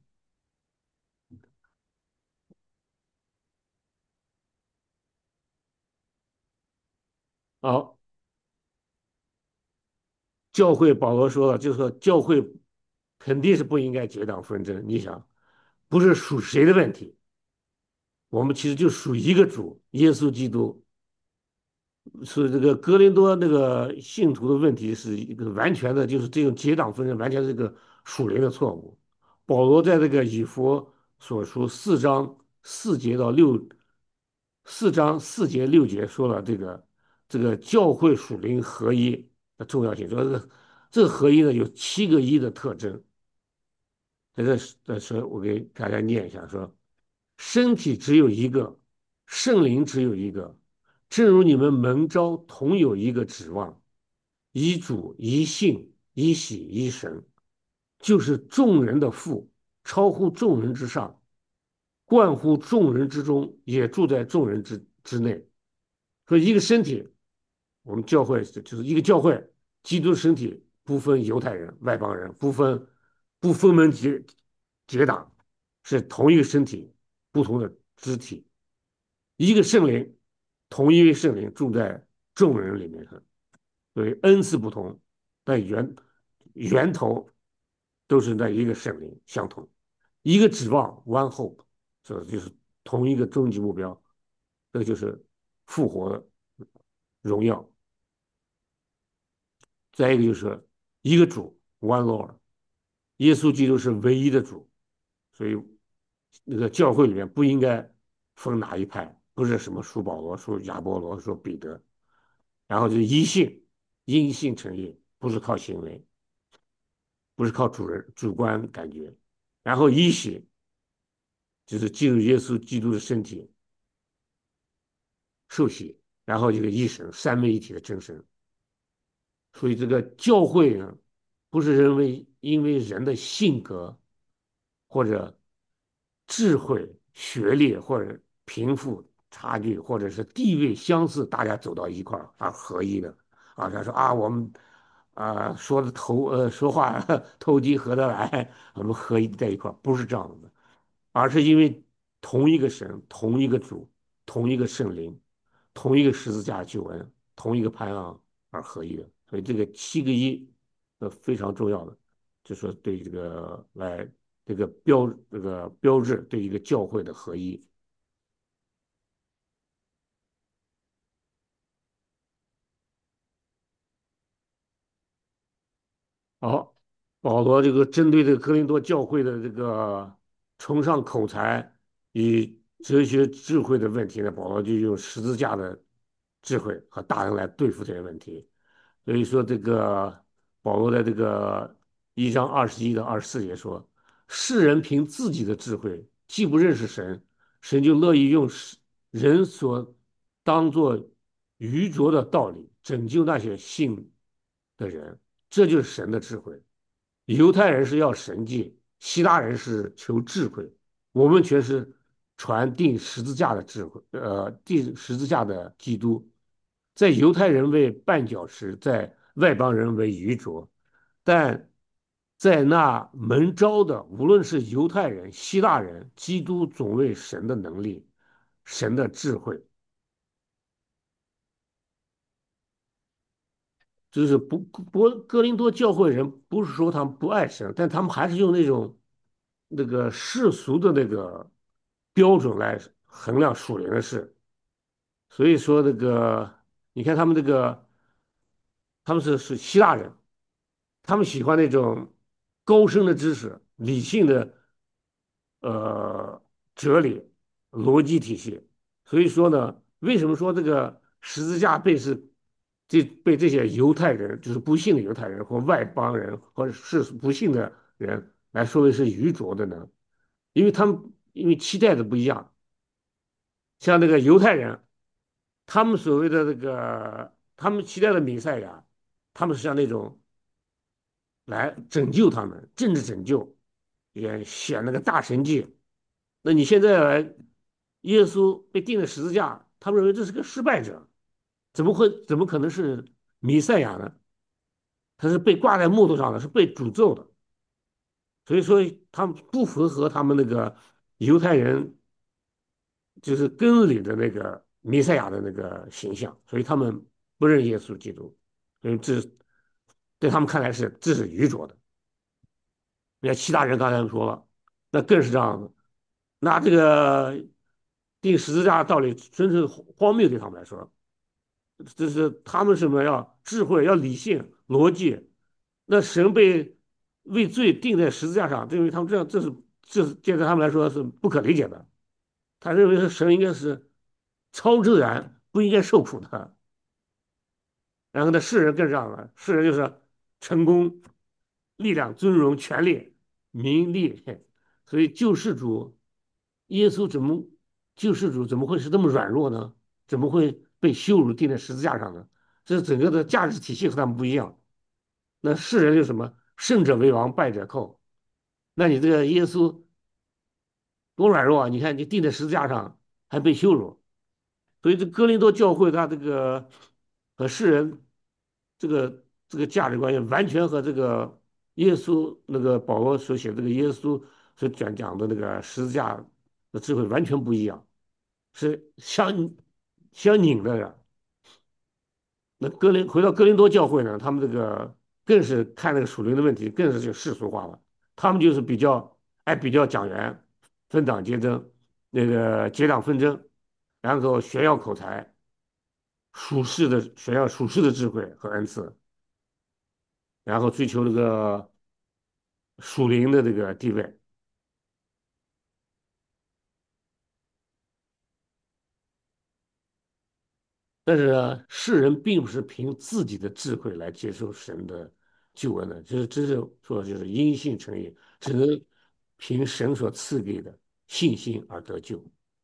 好，教会保罗说了，就是说教会肯定是不应该结党纷争。你想，不是属谁的问题，我们其实就属一个主，耶稣基督。是这个哥林多那个信徒的问题是一个完全的，就是这种结党纷争，完全是个属灵的错误。保罗在这个以弗所书4章4节6节说了这个教会属灵合一的重要性，说这个合一呢有7个一的特征。这是我给大家念一下，说身体只有一个，圣灵只有一个，正如你们蒙召同有一个指望，一主一信一喜一神，就是众人的父，超乎众人之上，贯乎众人之中，也住在众人之内。所以一个身体，我们教会就是一个教会，基督身体不分犹太人、外邦人，不分门结党，是同一个身体，不同的肢体，一个圣灵，同一位圣灵住在众人里面。所以恩赐不同，但源头都是那一个圣灵相同，一个指望 one hope，这就是同一个终极目标，这就是复活荣耀。再一个就是一个主 one Lord，耶稣基督是唯一的主，所以那个教会里面不应该分哪一派，不是什么属保罗、属亚波罗、属彼得，然后就是一信，因信成义，不是靠行为，不是靠主观感觉，然后一喜就是进入耶稣基督的身体受洗，然后这个一神三位一体的真神。所以这个教会呢，不是因为人的性格或者智慧、学历或者贫富差距，或者是地位相似，大家走到一块儿而合一的。啊，他说啊，我们说话投机合得来，我们合一在一块儿，不是这样的，而是因为同一个神、同一个主、同一个圣灵、同一个十字架救恩、同一个盼望而合一的。所以这个7个一非常重要的，就说对这个标志对一个教会的合一。 好，保罗这个针对这个哥林多教会的这个崇尚口才与哲学智慧的问题呢，保罗就用十字架的智慧和大能来对付这些问题。所以说，这个保罗在这个1章21到24节说，世人凭自己的智慧，既不认识神，神就乐意用人所当作愚拙的道理拯救那些信的人，这就是神的智慧。犹太人是要神迹，希腊人是求智慧，我们却是传递十字架的智慧，钉十字架的基督，在犹太人为绊脚石，在外邦人为愚拙，但在那蒙召的，无论是犹太人、希腊人，基督总为神的能力、神的智慧，就是哥林多教会人不是说他们不爱神，但他们还是用那个世俗的那个标准来衡量属灵的事。所以说那个你看他们他们是希腊人，他们喜欢那种高深的知识、理性的呃哲理、逻辑体系。所以说呢，为什么说这个十字架被这些犹太人，就是不幸的犹太人或外邦人或者是不幸的人来说为是愚拙的呢？因为期待的不一样，像那个犹太人，他们所谓的他们期待的弥赛亚，他们是像那种来拯救他们，政治拯救，也显那个大神迹。那你现在来，耶稣被钉在十字架，他们认为这是个失败者，怎么可能是弥赛亚呢？他是被挂在木头上的，是被诅咒的。所以说，他们不符合他们那个犹太人就是根里的那个弥赛亚的那个形象，所以他们不认耶稣基督，所以对他们看来这是愚拙的。你看希腊人刚才说了，那更是这样子。那这个钉十字架的道理真是荒谬，对他们来说，这是他们什么要智慧、要理性、逻辑。那神被为罪钉在十字架上，对于他们这在他们来说是不可理解的。他认为是神应该是超自然，不应该受苦的。然后呢，世人更这样了，世人就是成功、力量、尊荣、权力、名利，所以耶稣怎么救世主怎么会是这么软弱呢？怎么会被羞辱钉在十字架上呢？这整个的价值体系和他们不一样。那世人就什么胜者为王，败者寇。那你这个耶稣多软弱啊！你看你钉在十字架上还被羞辱，所以这哥林多教会他这个和世人这个价值观念完全和这个耶稣那个保罗所写的这个耶稣所讲的那个十字架的智慧完全不一样，是相拧的。那回到哥林多教会呢，他们这个更是看那个属灵的问题，更是就世俗化了。他们就是比较讲员，分党结争，那个结党纷争，然后炫耀口才，炫耀属世的智慧和恩赐，然后追求这个属灵的这个地位。但是呢，世人并不是凭自己的智慧来接受神的救恩的，这是说就是因信称义，只能凭神所赐给的信心而得救。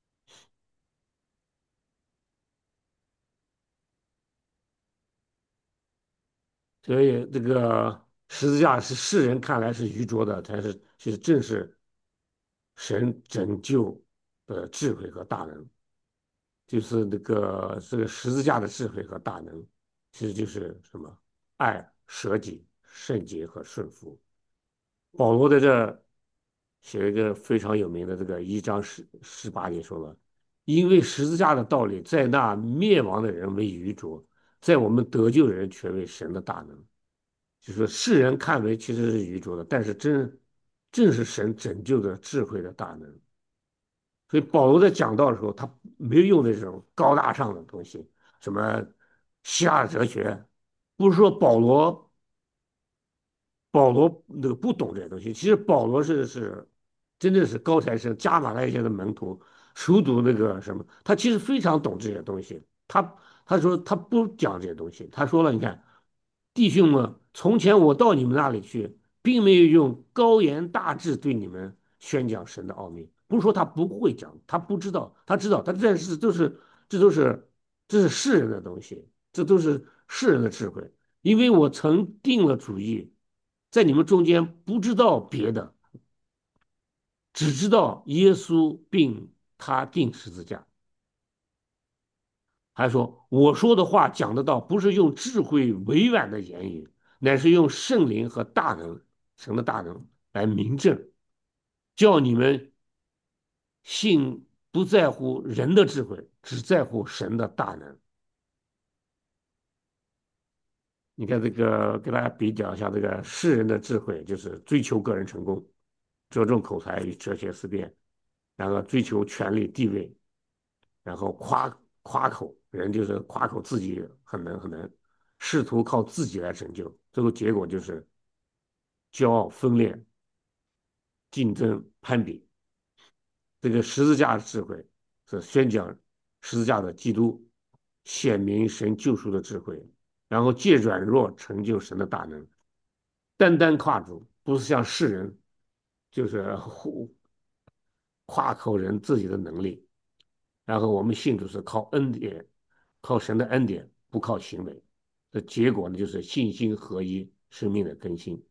所以这个十字架是世人看来是愚拙的，但是其实正是神拯救的智慧和大能，就是这个十字架的智慧和大能，其实就是什么爱、舍己、圣洁和顺服。保罗在这写了一个非常有名的这个1章18节说了，因为十字架的道理，在那灭亡的人为愚拙，在我们得救的人却为神的大能。就是说世人看为其实是愚拙的，但是正是神拯救的智慧的大能。所以保罗在讲道的时候，他没有用那种高大上的东西，什么希腊哲学，不是说保罗保罗那个不懂这些东西。其实保罗是真的是高材生，加马太先的门徒，熟读那个什么，他其实非常懂这些东西。他说他不讲这些东西，他说了，你看，弟兄们，从前我到你们那里去，并没有用高言大志对你们宣讲神的奥秘。不是说他不会讲，他不知道，他知道，他这是都是这都是这是世人的东西，这都是世人的智慧。因为我曾定了主意，在你们中间不知道别的，只知道耶稣并他定十字架。还说我说的话讲得到，不是用智慧委婉的言语，乃是用圣灵和大能，神的大能来明证，叫你们信不在乎人的智慧，只在乎神的大能。你看这个，给大家比较一下这个世人的智慧，就是追求个人成功，着重口才与哲学思辨，然后追求权力地位，然后夸口，人就是夸口自己很能很能，试图靠自己来成就，最后结果就是骄傲分裂、竞争攀比。这个十字架的智慧是宣讲十字架的基督，显明神救赎的智慧，然后借软弱成就神的大能。单单跨主，不是像世人，就是夸口人自己的能力。然后我们信主是靠恩典，靠神的恩典，不靠行为。这结果呢，就是信心合一，生命的更新。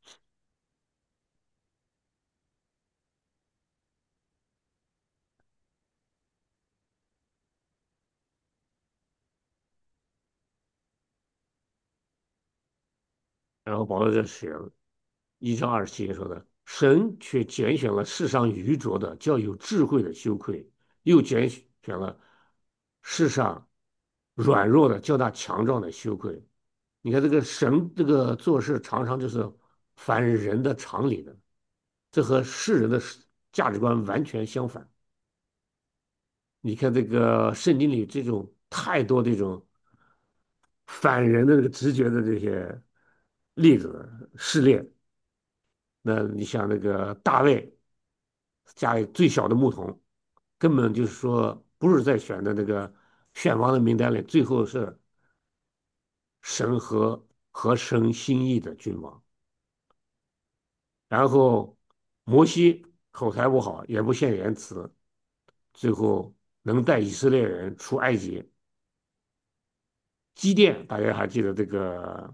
然后保罗这写了1章27节说的：神却拣选了世上愚拙的，叫有智慧的羞愧；又拣选了世上软弱的，叫那强壮的羞愧。你看这个神这个做事常常就是反人的常理的，这和世人的价值观完全相反。你看这个圣经里这种太多这种反人的这个直觉的这些例子事例，那你像那个大卫家里最小的牧童，根本就是说不是在选的那个选王的名单里，最后是神合神心意的君王。然后摩西口才不好，也不善言辞，最后能带以色列人出埃及。基甸大家还记得这个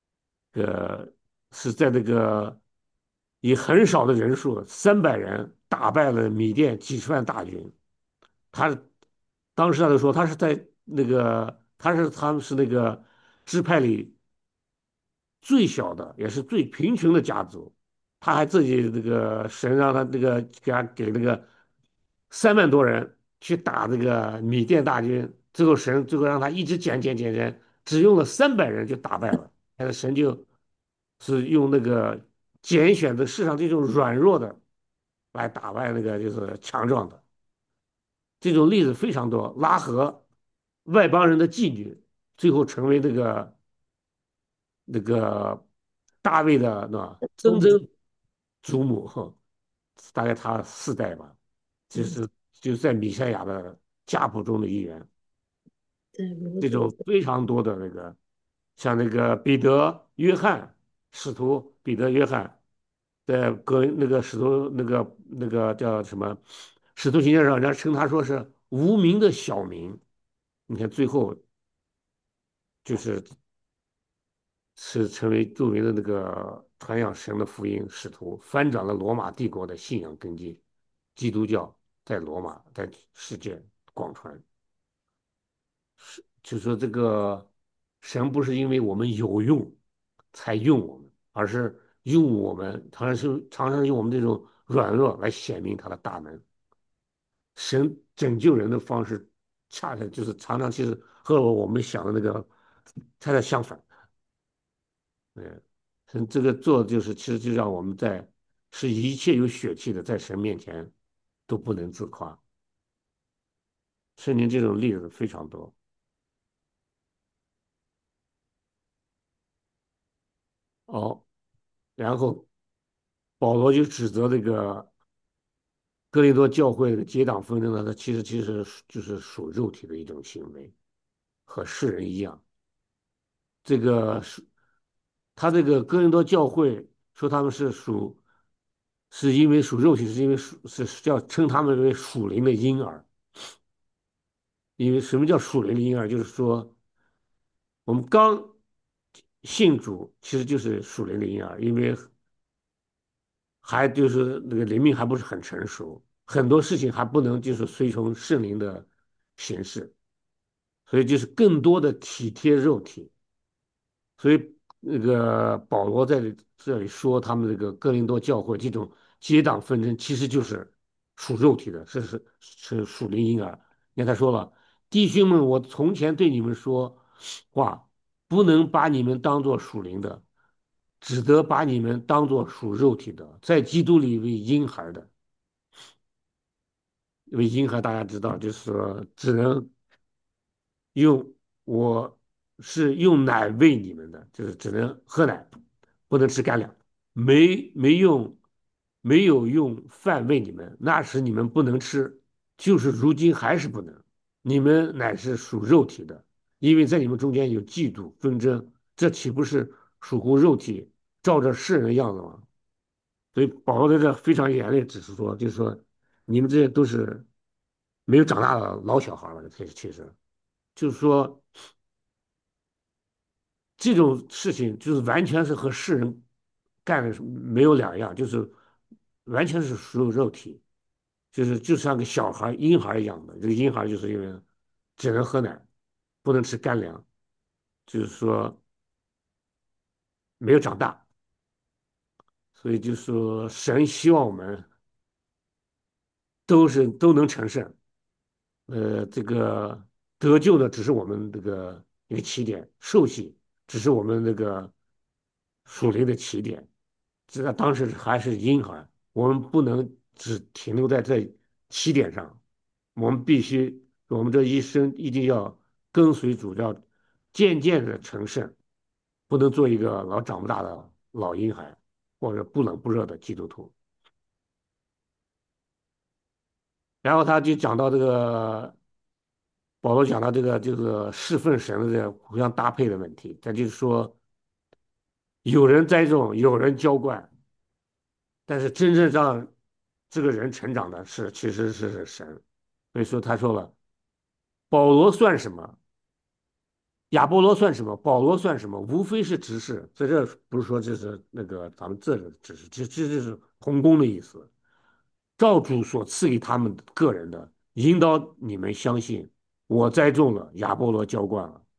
是在这个以很少的人数300人打败了米甸几十万大军。他当时他就说他是在那个他们是那个支派里最小的，也是最贫穷的家族。他还自己这个神让他这个给那个3万多人去打这个米甸大军，最后神最后让他一直减人，只用了300人就打败了。但是神就是用那个拣选的世上这种软弱的来打败那个就是强壮的。这种例子非常多。拉合外邦人的妓女，最后成为那个大卫的曾曾祖母，大概他4代吧，就嗯， 是就是在弥赛亚的家谱中的一员。 对，罗这德， 种非常多的那个，像那个彼得、约翰，使徒彼得、约翰，在那个使徒那个叫什么使徒行传上，人家称他说是无名的小民。你看最后就是成为著名的那个传扬神的福音使徒，翻转了罗马帝国的信仰根基，基督教在罗马在世界广传。就说这个神不是因为我们有用才用我们，而是用我们，常常用我们这种软弱来显明他的大能。神拯救人的方式，恰恰就是常常其实和我们想的那个恰恰相反。嗯，神这个做就是其实就让我们是一切有血气的，在神面前都不能自夸。圣经这种例子非常多。哦， 然后保罗就指责这个哥林多教会的结党纷争呢，它其实就是属肉体的一种行为，和世人一样。这个属他这个哥林多教会说他们是因为属肉体，是因为是叫称他们为属灵的婴儿。因为什么叫属灵的婴儿？就是说我们刚信主，其实就是属灵的婴儿，因为还就是那个灵命还不是很成熟，很多事情还不能就是随从圣灵的形式，所以就是更多的体贴肉体。所以那个保罗在这里说，他们这个哥林多教会这种结党纷争，其实就是属肉体的，是属灵婴儿。你看他说了，弟兄们，我从前对你们说话，不能把你们当作属灵的，只得把你们当作属肉体的，在基督里为婴孩的。因为婴孩大家知道，就是说只能用我是用奶喂你们的，就是只能喝奶，不能吃干粮，没没用，没有用饭喂你们，那时你们不能吃，就是如今还是不能。你们乃是属肉体的，因为在你们中间有嫉妒纷争，这岂不是属乎肉体，照着世人的样子吗？所以保罗在这非常严厉指出说，就是说你们这些都是没有长大的老小孩了，其实就是说这种事情就是完全是和世人干的没有两样，就是完全是属于肉体，就像个小孩婴孩一样的。这个婴孩就是因为只能喝奶，不能吃干粮，就是说没有长大，所以就是说神希望我们都能成圣。这个得救呢，只是我们这个一个起点，受洗只是我们那个属灵的起点。这个当时还是婴孩，我们不能只停留在这起点上，我们必须，我们这一生一定要跟随主，要渐渐的成圣，不能做一个老长不大的老婴孩，或者不冷不热的基督徒。然后他就讲到这个保罗讲到这个就是侍奉神的这个互相搭配的问题，他就是说有人栽种，有人浇灌，但是真正让这个人成长的其实是神。所以说他说了，保罗算什么？亚波罗算什么？保罗算什么？无非是执事，在这不是说这是那个咱们这个执事，这就是同工的意思。照主所赐给他们个人的，引导你们相信，我栽种了，亚波罗浇灌了，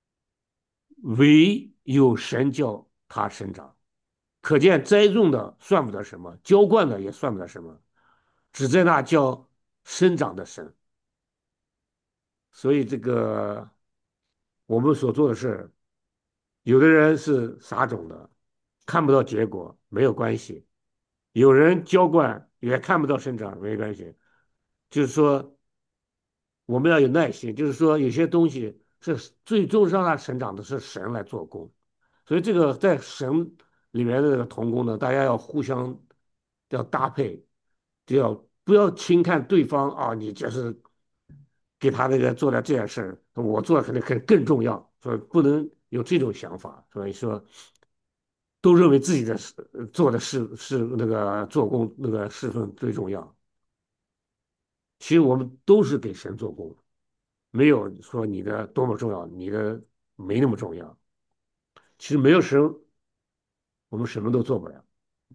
唯有神叫他生长。可见栽种的算不得什么，浇灌的也算不得什么，只在那叫生长的神。所以这个我们所做的事，有的人是撒种的，看不到结果，没有关系；有人浇灌也看不到生长，没关系。就是说，我们要有耐心，就是说，有些东西是最终让它成长的是神来做工，所以这个在神里面的这个同工呢，大家要互相要搭配，就要不要轻看对方啊，你这是给他那个做了这件事儿，我做的肯定更重要，所以不能有这种想法，所以说都认为自己的事做的是那个做工那个侍奉最重要，其实我们都是给神做工。没有说你的多么重要，你的没那么重要。其实没有神，我们什么都做不了。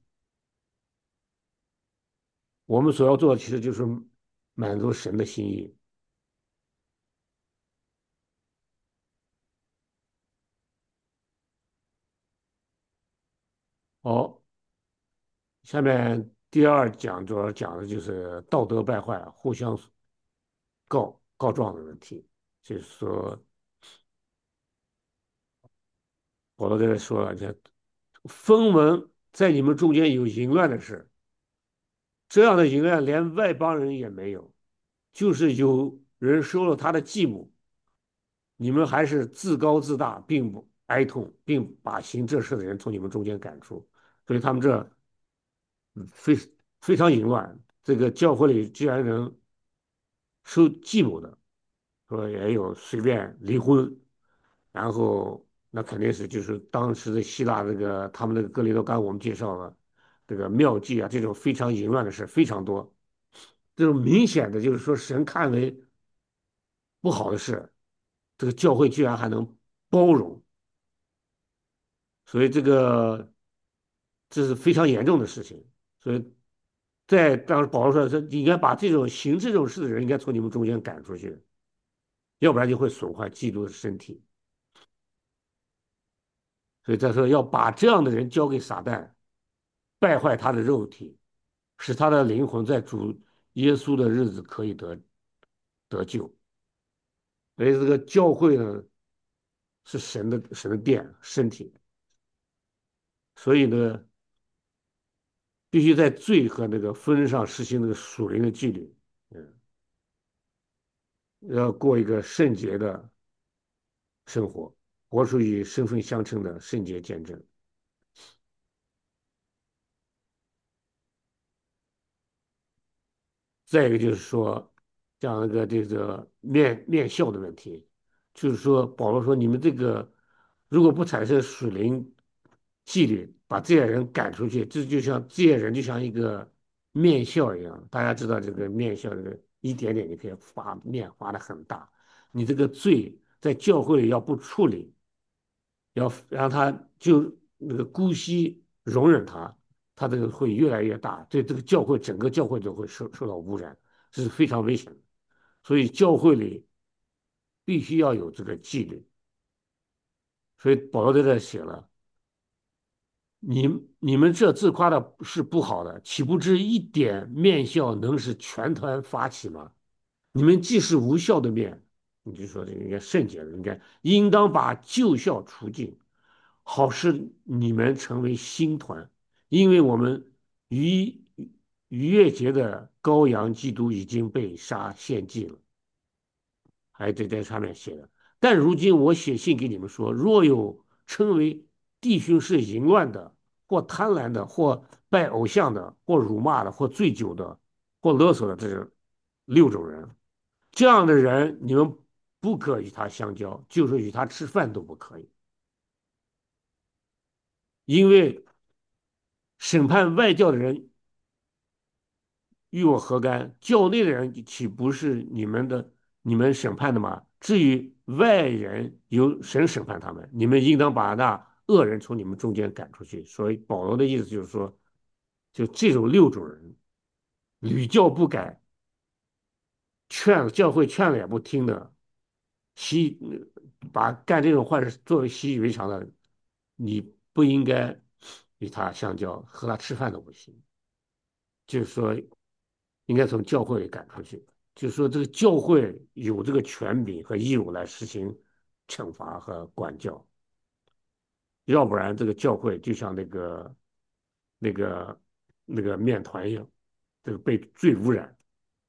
我们所要做的其实就是满足神的心意。好，下面第二讲主要讲的就是道德败坏、互相告状的问题。就是说，保罗在这说了，这风闻在你们中间有淫乱的事，这样的淫乱连外邦人也没有，就是有人收了他的继母，你们还是自高自大，并不哀痛，并把行这事的人从你们中间赶出。 所以他们这非非常淫乱。这个教会里居然能收继母的，说也有随便离婚，然后那肯定是就是当时的希腊那个他们那个哥林多，刚才我们介绍了这个妙计啊，这种非常淫乱的事非常多。这种明显的就是说神看为不好的事，这个教会居然还能包容，所以这是非常严重的事情。所以在当时保罗说，应该把这种行这种事的人应该从你们中间赶出去，要不然就会损坏基督的身体。所以再说要把这样的人交给撒旦，败坏他的肉体，使他的灵魂在主耶稣的日子可以得救。所以这个教会呢是神的殿身体，所以呢必须在罪和那个分上实行那个属灵的纪律，嗯，要过一个圣洁的生活，活出与身份相称的圣洁见证。再一个就是说，讲那个这个面校的问题，就是说保罗说你们这个如果不产生属灵纪律，把这些人赶出去，这就像这些人就像一个面校一样。大家知道这个面校这个一点点就可以发的很大，你这个罪在教会里要不处理，要让他就那个姑息容忍他，他这个会越来越大，对这个教会整个教会都会受到污染，这是非常危险的。所以教会里必须要有这个纪律。所以保罗在这写了：你们这自夸的是不好的，岂不知一点面笑能使全团发起吗？你们既是无效的面，你就说这个应该圣洁的，应当把旧校除尽，好使你们成为新团，因为我们逾逾越节的羔羊基督已经被杀献祭了。还在上面写的。但如今我写信给你们说，若有称为弟兄是淫乱的，或贪婪的，或拜偶像的，或辱骂的，或醉酒的，或勒索的，这是6种人。这样的人，你们不可与他相交，就是与他吃饭都不可以，因为审判外教的人与我何干？教内的人岂不是你们审判的吗？至于外人，由神审判他们，你们应当把那恶人从你们中间赶出去。所以保罗的意思就是说，就这种6种人，屡教不改，教会劝了也不听的，习把干这种坏事作为习以为常的，你不应该与他相交，和他吃饭都不行。就是说应该从教会里赶出去。就是说这个教会有这个权柄和义务来实行惩罚和管教，要不然这个教会就像那个那个面团一样，这个被罪污染，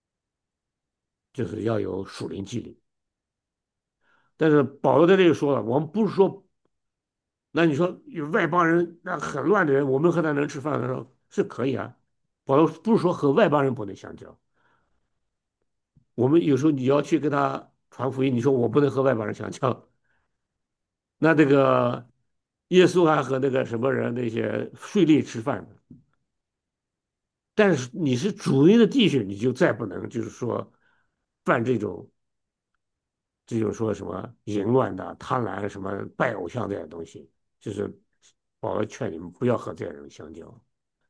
就是要有属灵纪律。但是保罗在这里说了，我们不是说，那你说有外邦人那很乱的人，我们和他能吃饭的时候是可以啊。保罗不是说和外邦人不能相交，我们有时候你要去跟他传福音，你说我不能和外邦人相交，那这个耶稣还和那个什么人那些税吏吃饭，但是你是主内的弟兄，你就再不能就是说犯这种说什么淫乱的、贪婪什么拜偶像这些东西，就是保罗劝你们不要和这些人相交。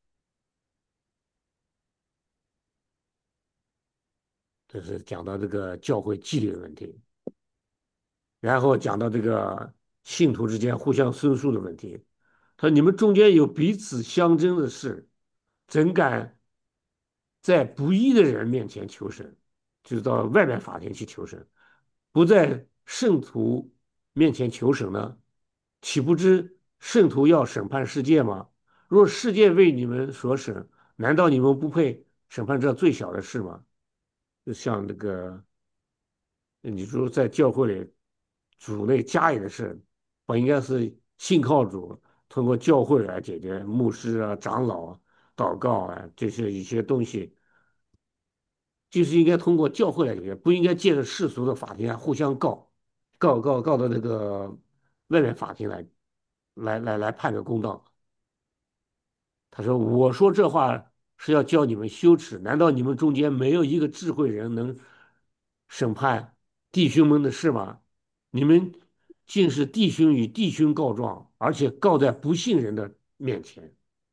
这是讲到这个教会纪律的问题。然后讲到这个信徒之间互相申诉的问题，他说你们中间有彼此相争的事，怎敢在不义的人面前求神，就是到外面法庭去求神，不在圣徒面前求神呢？岂不知圣徒要审判世界吗？若世界为你们所审，难道你们不配审判这最小的事吗？就像那个你说在教会里主内家里的事，我应该是信靠主， 通过教会来解决，牧师啊、长老啊、祷告啊，这些一些东西，就是应该通过教会来解决，不应该借着世俗的法庭啊互相告到那个外面法庭来判个公道。他说：“我说这话是要教你们羞耻，难道你们中间没有一个智慧人能审判弟兄们的事吗？你们竟是弟兄与弟兄告状，而且告在不信人的面前。”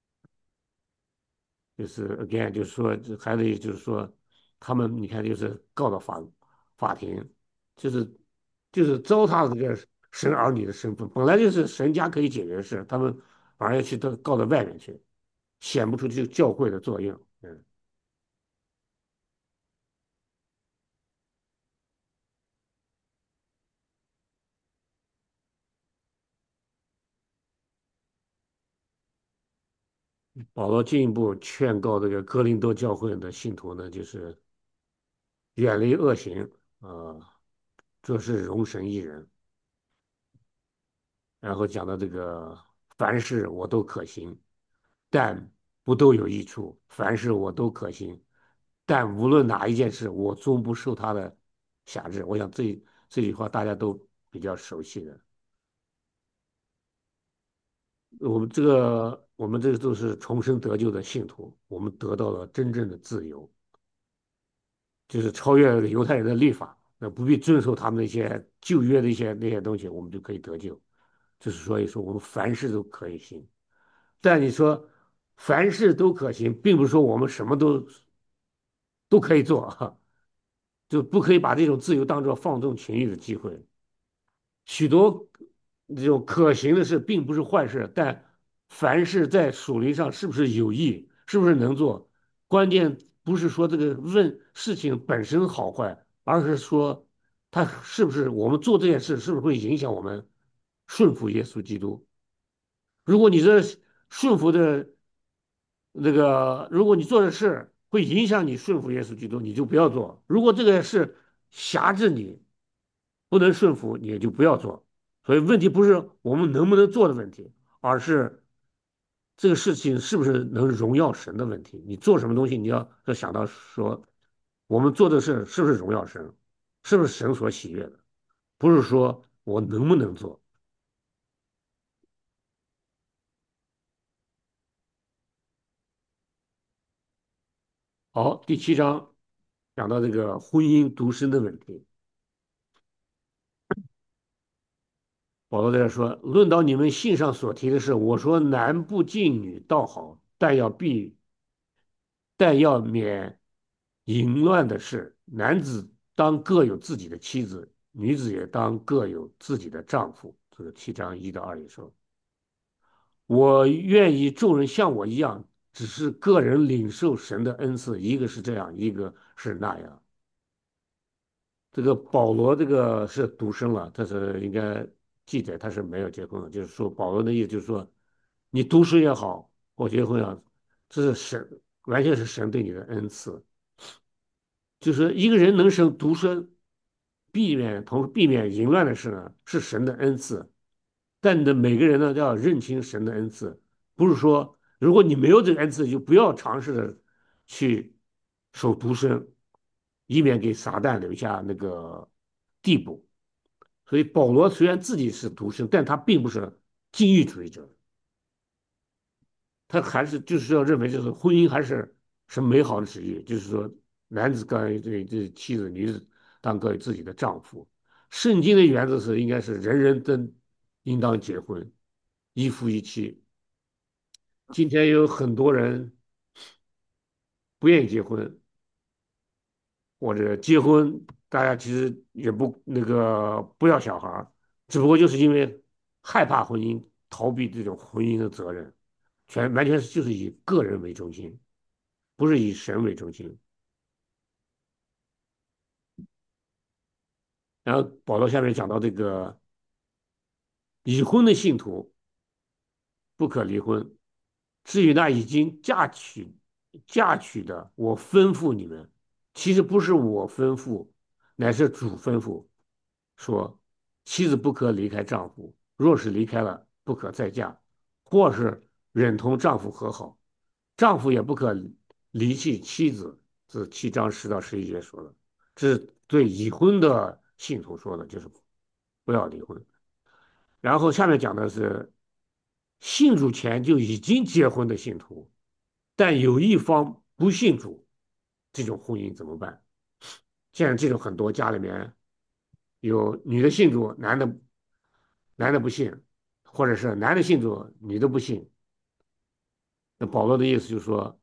就是 again，就是说，还得就是说，他们你看，就是告到法庭，就是糟蹋这个神儿女的身份，本来就是神家可以解决的事，他们反而要去告到外面去，显不出这个教会的作用。嗯。保罗进一步劝告这个哥林多教会的信徒呢，就是远离恶行啊、做事容神一人。然后讲到这个凡事我都可行，但不都有益处；凡事我都可行，但无论哪一件事，我终不受他的辖制。我想这句话大家都比较熟悉的。我们这个都是重生得救的信徒，我们得到了真正的自由。就是超越了犹太人的律法，那不必遵守他们那些旧约的一些那些东西，我们就可以得救。就是所以说，我们凡事都可以行。但你说凡事都可行，并不是说我们什么都可以做啊，就不可以把这种自由当做放纵情欲的机会。许多这种可行的事并不是坏事，但凡事在属灵上是不是有益，是不是能做，关键不是说这个问事情本身好坏，而是说他是不是我们做这件事是不是会影响我们顺服耶稣基督。如果你这顺服的那个，如果你做的事会影响你顺服耶稣基督，你就不要做；如果这个事辖制你，不能顺服，你也就不要做。所以问题不是我们能不能做的问题，而是这个事情是不是能荣耀神的问题。你做什么东西，你要想到说，我们做的事是不是荣耀神，是不是神所喜悦的，不是说我能不能做。好，第七章讲到这个婚姻独身的问题。保罗在这说：“论到你们信上所提的事，我说男不近女倒好，但要免淫乱的事。男子当各有自己的妻子，女子也当各有自己的丈夫。”这是7章1到2里说：“我愿意众人像我一样，只是个人领受神的恩赐，一个是这样，一个是那样。”这个保罗这个是独生了，但是应该记载他是没有结婚的，就是说保罗的意思就是说，你独身也好，或结婚也好，这是神完全是神对你的恩赐。就是一个人能生独生，避免淫乱的事呢，是神的恩赐。但你的每个人呢，都要认清神的恩赐，不是说如果你没有这个恩赐，就不要尝试着去守独身，以免给撒旦留下那个地步。所以保罗虽然自己是独身，但他并不是禁欲主义者，他还是就是要认为就是婚姻还是美好的旨意，就是说男子各有这妻子，女子当各有自己的丈夫。圣经的原则是应该是人人都应当结婚，一夫一妻。今天有很多人不愿意结婚，或者结婚，大家其实也不那个不要小孩儿，只不过就是因为害怕婚姻，逃避这种婚姻的责任，完全就是以个人为中心，不是以神为中心。然后保罗下面讲到这个已婚的信徒不可离婚，至于那已经嫁娶的，我吩咐你们，其实不是我吩咐，乃是主吩咐说，妻子不可离开丈夫，若是离开了，不可再嫁。 或是忍同丈夫和好，丈夫也不可离弃妻子。是7章10到11节说的，这是对已婚的信徒说的，就是不要离婚。然后下面讲的是信主前就已经结婚的信徒，但有一方不信主，这种婚姻怎么办？现在这种很多家里面有女的信主，男的不信，或者是男的信主，女的不信。那保罗的意思就是说，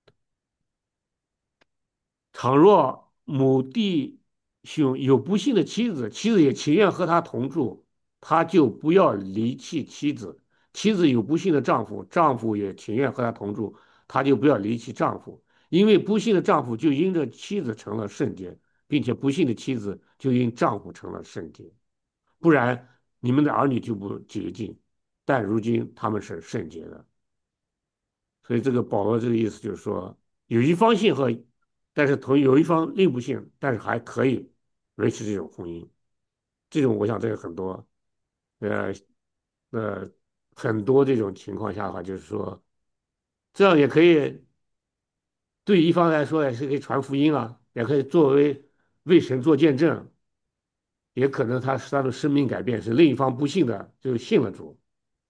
倘若某弟兄有不幸的妻子，妻子也情愿和他同住，他就不要离弃妻子；妻子有不幸的丈夫，丈夫也情愿和他同住，他就不要离弃丈夫。因为不幸的丈夫就因着妻子成了圣洁，并且不幸的妻子就因丈夫成了圣洁。不然，你们的儿女就不洁净，但如今他们是圣洁的。所以这个保罗这个意思就是说，有一方信和，但是有一方另不信，但是还可以维持这种婚姻。这种我想这个很多，呃呃很多这种情况下的话，就是说这样也可以对一方来说也是可以传福音啊，也可以作为神做见证，也可能他的生命改变是另一方不信的就信了主。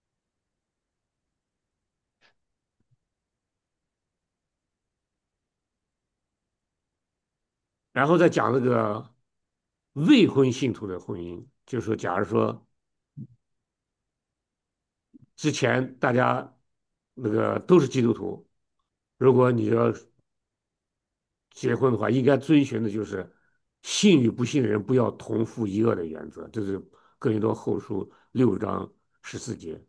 然后再讲这个未婚信徒的婚姻，就是说，假如说之前大家那个都是基督徒，如果你要结婚的话，应该遵循的就是信与不信的人不要同父一轭的原则，这是哥林多后书6章14节，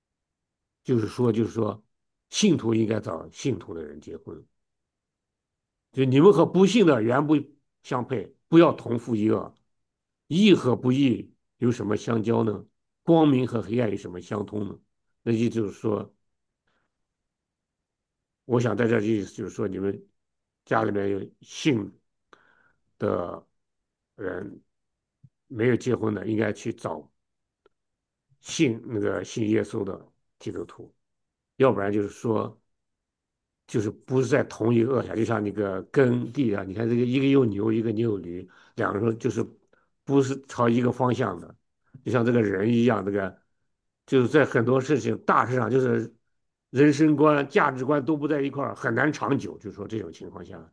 就是说，信徒应该找信徒的人结婚，就你们和不信的原不相配，不要同父一轭。义和不义有什么相交呢？光明和黑暗有什么相通呢？那也就是说，我想在这意思就是说，你们家里面有信的人没有结婚的，应该去找信耶稣的基督徒，要不然就是说，就是不是在同一个恶下，就像那个耕地啊，你看这个一个有牛，一个你有驴，两个人就是不是朝一个方向的，就像这个人一样，这个就是在很多事情大事上，就是人生观、价值观都不在一块儿，很难长久。就说这种情况下，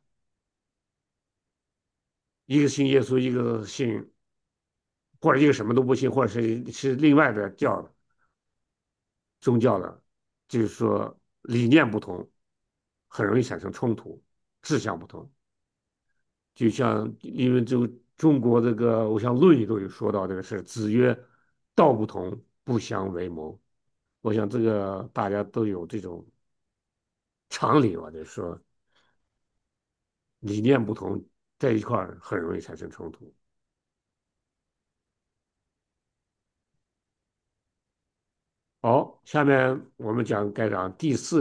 一个信耶稣，一个信或者一个什么都不信，或者是另外的宗教的，就是说理念不同，很容易产生冲突，志向不同。就像因为这个中国这个我像《论语》都有说到这个事，子曰：“道不同，不相为谋。”我想这个大家都有这种常理吧，就是说理念不同，在一块儿很容易产生冲突。好，下面我们该讲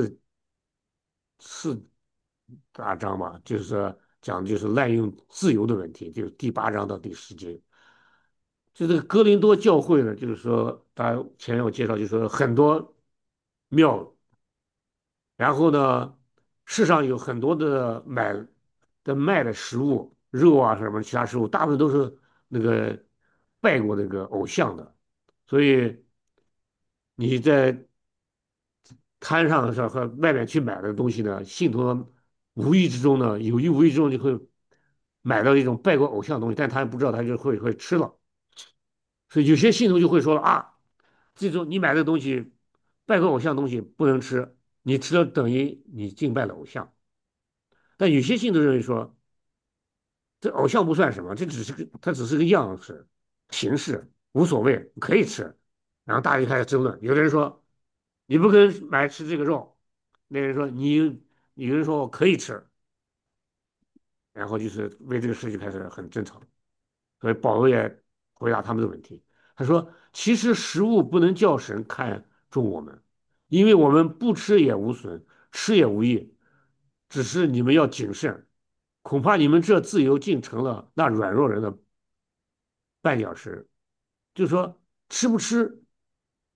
第四大章吧，就是说讲就是滥用自由的问题，就是第8章到第10节。就这个哥林多教会呢，就是说，大家前面我介绍，就是说很多庙，然后呢，世上有很多卖的食物，肉啊什么其他食物，大部分都是那个拜过那个偶像的，所以你在摊上是和外面去买的东西呢，信徒无意之中呢，有意无意之中就会买到一种拜过偶像的东西，但他不知道，他就会吃了。所以有些信徒就会说了啊，这种你买的东西，拜过偶像的东西不能吃，你吃了等于你敬拜了偶像。但有些信徒认为说，这偶像不算什么，它只是个样式、形式，无所谓，可以吃。然后大家就开始争论，有的人说你不跟买吃这个肉，那个人说有人说我可以吃，然后就是为这个事就开始很争吵。所以保罗也回答他们的问题，他说：“其实食物不能叫神看重我们，因为我们不吃也无损，吃也无益，只是你们要谨慎，恐怕你们这自由竟成了那软弱人的绊脚石。”就是说，吃不吃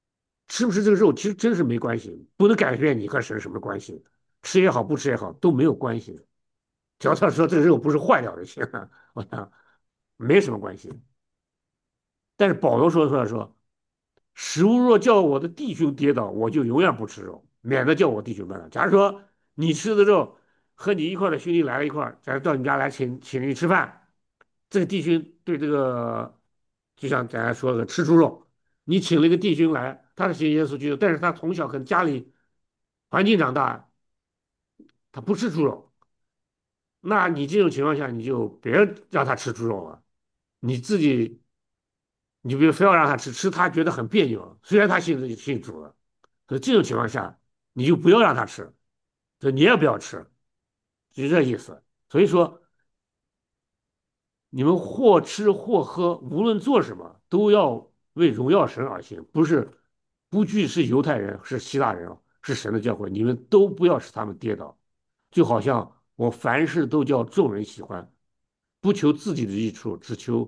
吃不吃这个肉其实真是没关系，不能改变你和神什么关系，吃也好，不吃也好都没有关系。只要他说这个肉不是坏掉就行了，我想没什么关系。但是保罗说，食物若叫我的弟兄跌倒，我就永远不吃肉，免得叫我弟兄绊倒。假如说你吃的肉和你一块的兄弟来了一块假如到你家来请你吃饭，这个弟兄对这个，就像咱说的吃猪肉，你请了一个弟兄来，他是信耶稣基督，但是他从小可能家里环境长大，他不吃猪肉，那你这种情况下，你就别让他吃猪肉了，你自己你就别非要让他吃，吃他觉得很别扭，虽然他信主了，所以这种情况下，你就不要让他吃，所以你也不要吃，就这意思。所以说，你们或吃或喝，无论做什么，都要为荣耀神而行，不拘是犹太人是希腊人是神的教会，你们都不要使他们跌倒。就好像我凡事都叫众人喜欢，不求自己的益处，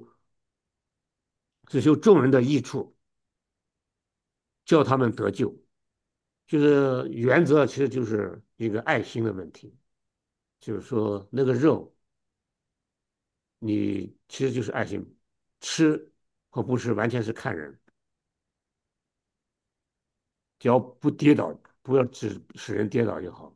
只求众人的益处，叫他们得救。就是原则其实就是一个爱心的问题，就是说那个肉，你其实就是爱心，吃和不吃完全是看人，只要不跌倒，不要只使人跌倒就好。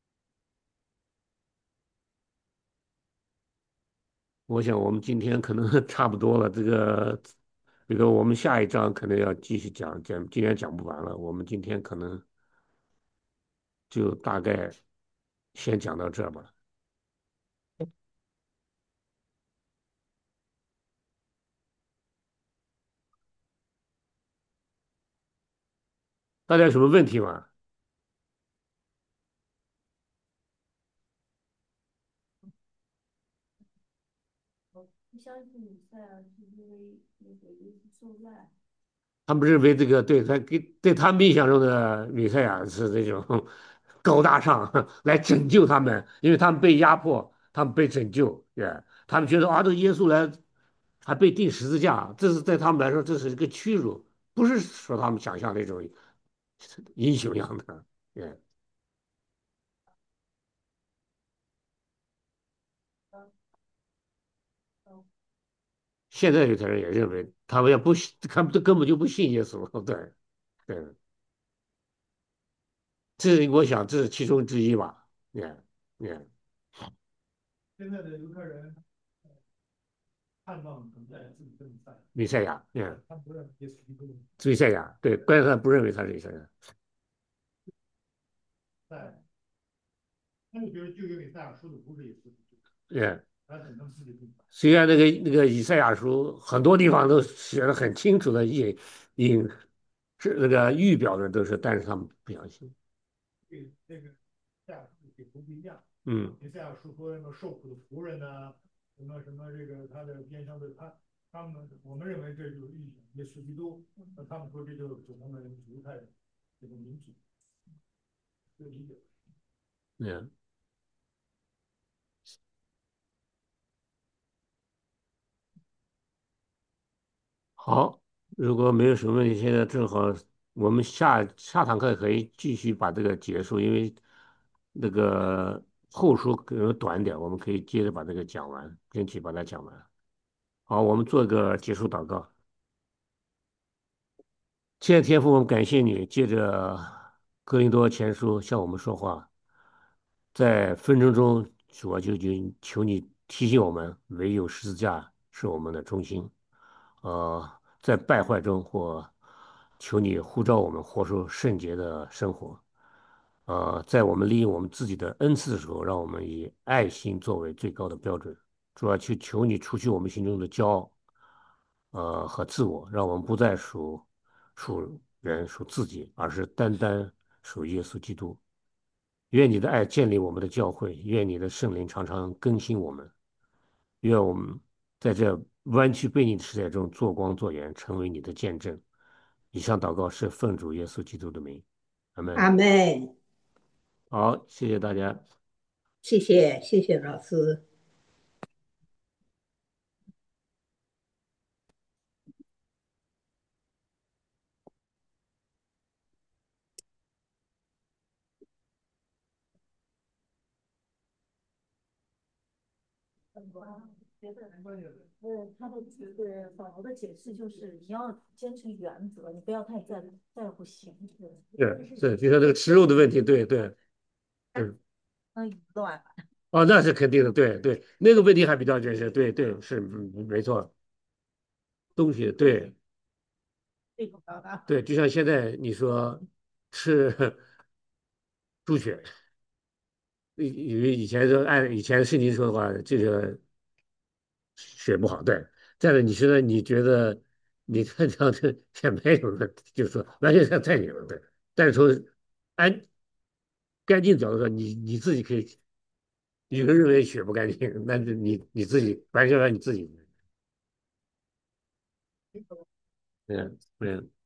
我想我们今天可能差不多了，这个我们下一章可能要继续讲，今天讲不完了，我们今天可能就大概先讲到这儿吧。大家有什么问题吗？ 不相信比赛啊，是因为那个耶稣受难。 他们认为这个对他们印象中的弥赛亚是这种高大上来拯救他们，因为他们被压迫，他们被拯救，他们觉得啊，这耶稣来还被钉十字架，这是在他们来说这是一个屈辱，不是说他们想象那种英雄样的，也。现在有些人也认为他们也不信，他们根本就不信耶稣，对对，这是我想这是其中之一吧，也也现在的犹太人盼望等待自己的弥赛亚， 弥赛亚， 他们不认耶稣基督弥赛亚，对，关键他不认为他是弥赛亚， 在，他就觉得旧约弥赛亚说的不是耶稣基督， 也他等他自己的弥赛亚。 虽然那个以赛亚书很多地方都写的很清楚的引是那个预表的都是，但是他们不相信， 对那个赛亚书解读不一样， 嗯， 弥赛亚书说什么受苦的仆人呐、什么什么这个他的边上的他们我们认为这就是预言耶稣基督，那他们说这就是他们犹太这个民族的理解。 也好，如果没有什么问题，现在正好我们下堂课可以继续把这个结束，因为那个后书可能短点，我们可以接着把这个讲完，争取把它讲完。好，我们做个结束祷告。亲爱的天父，我们感谢你，借着哥林多前书向我们说话，在纷争中，主啊，就求你提醒我们，唯有十字架是我们的中心。在败坏中，或求你呼召我们活出圣洁的生活。在我们利用我们自己的恩赐的时候，让我们以爱心作为最高的标准。主要求你除去我们心中的骄傲，和自我，让我们不再属人属自己，而是单单属耶稣基督。愿你的爱建立我们的教会，愿你的圣灵常常更新我们，愿我们在这弯曲背逆的时代中做光做盐，成为你的见证。以上祷告是奉主耶稣基督的名，阿门。 阿妹， 好，谢谢大家。 谢谢谢谢老师。 觉得他的就是保罗的解释就是，你要坚持原则，你不要太在乎形式。 是，就像这个吃肉的问题，对对，嗯， 淫乱， 哦，那是肯定的，对对，那个问题还比较就是对对是没错，东西对这种高大。 对，就像现在你说吃猪血，因为以前说按以前圣经说的话，这个血不好，对。再者，你现在你觉得你看这样的也没有问题，就是说完全是在你了，对。但是从按干净角度说，你自己可以，有人认为血不干净，那是你自己完全按你自己，嗯嗯。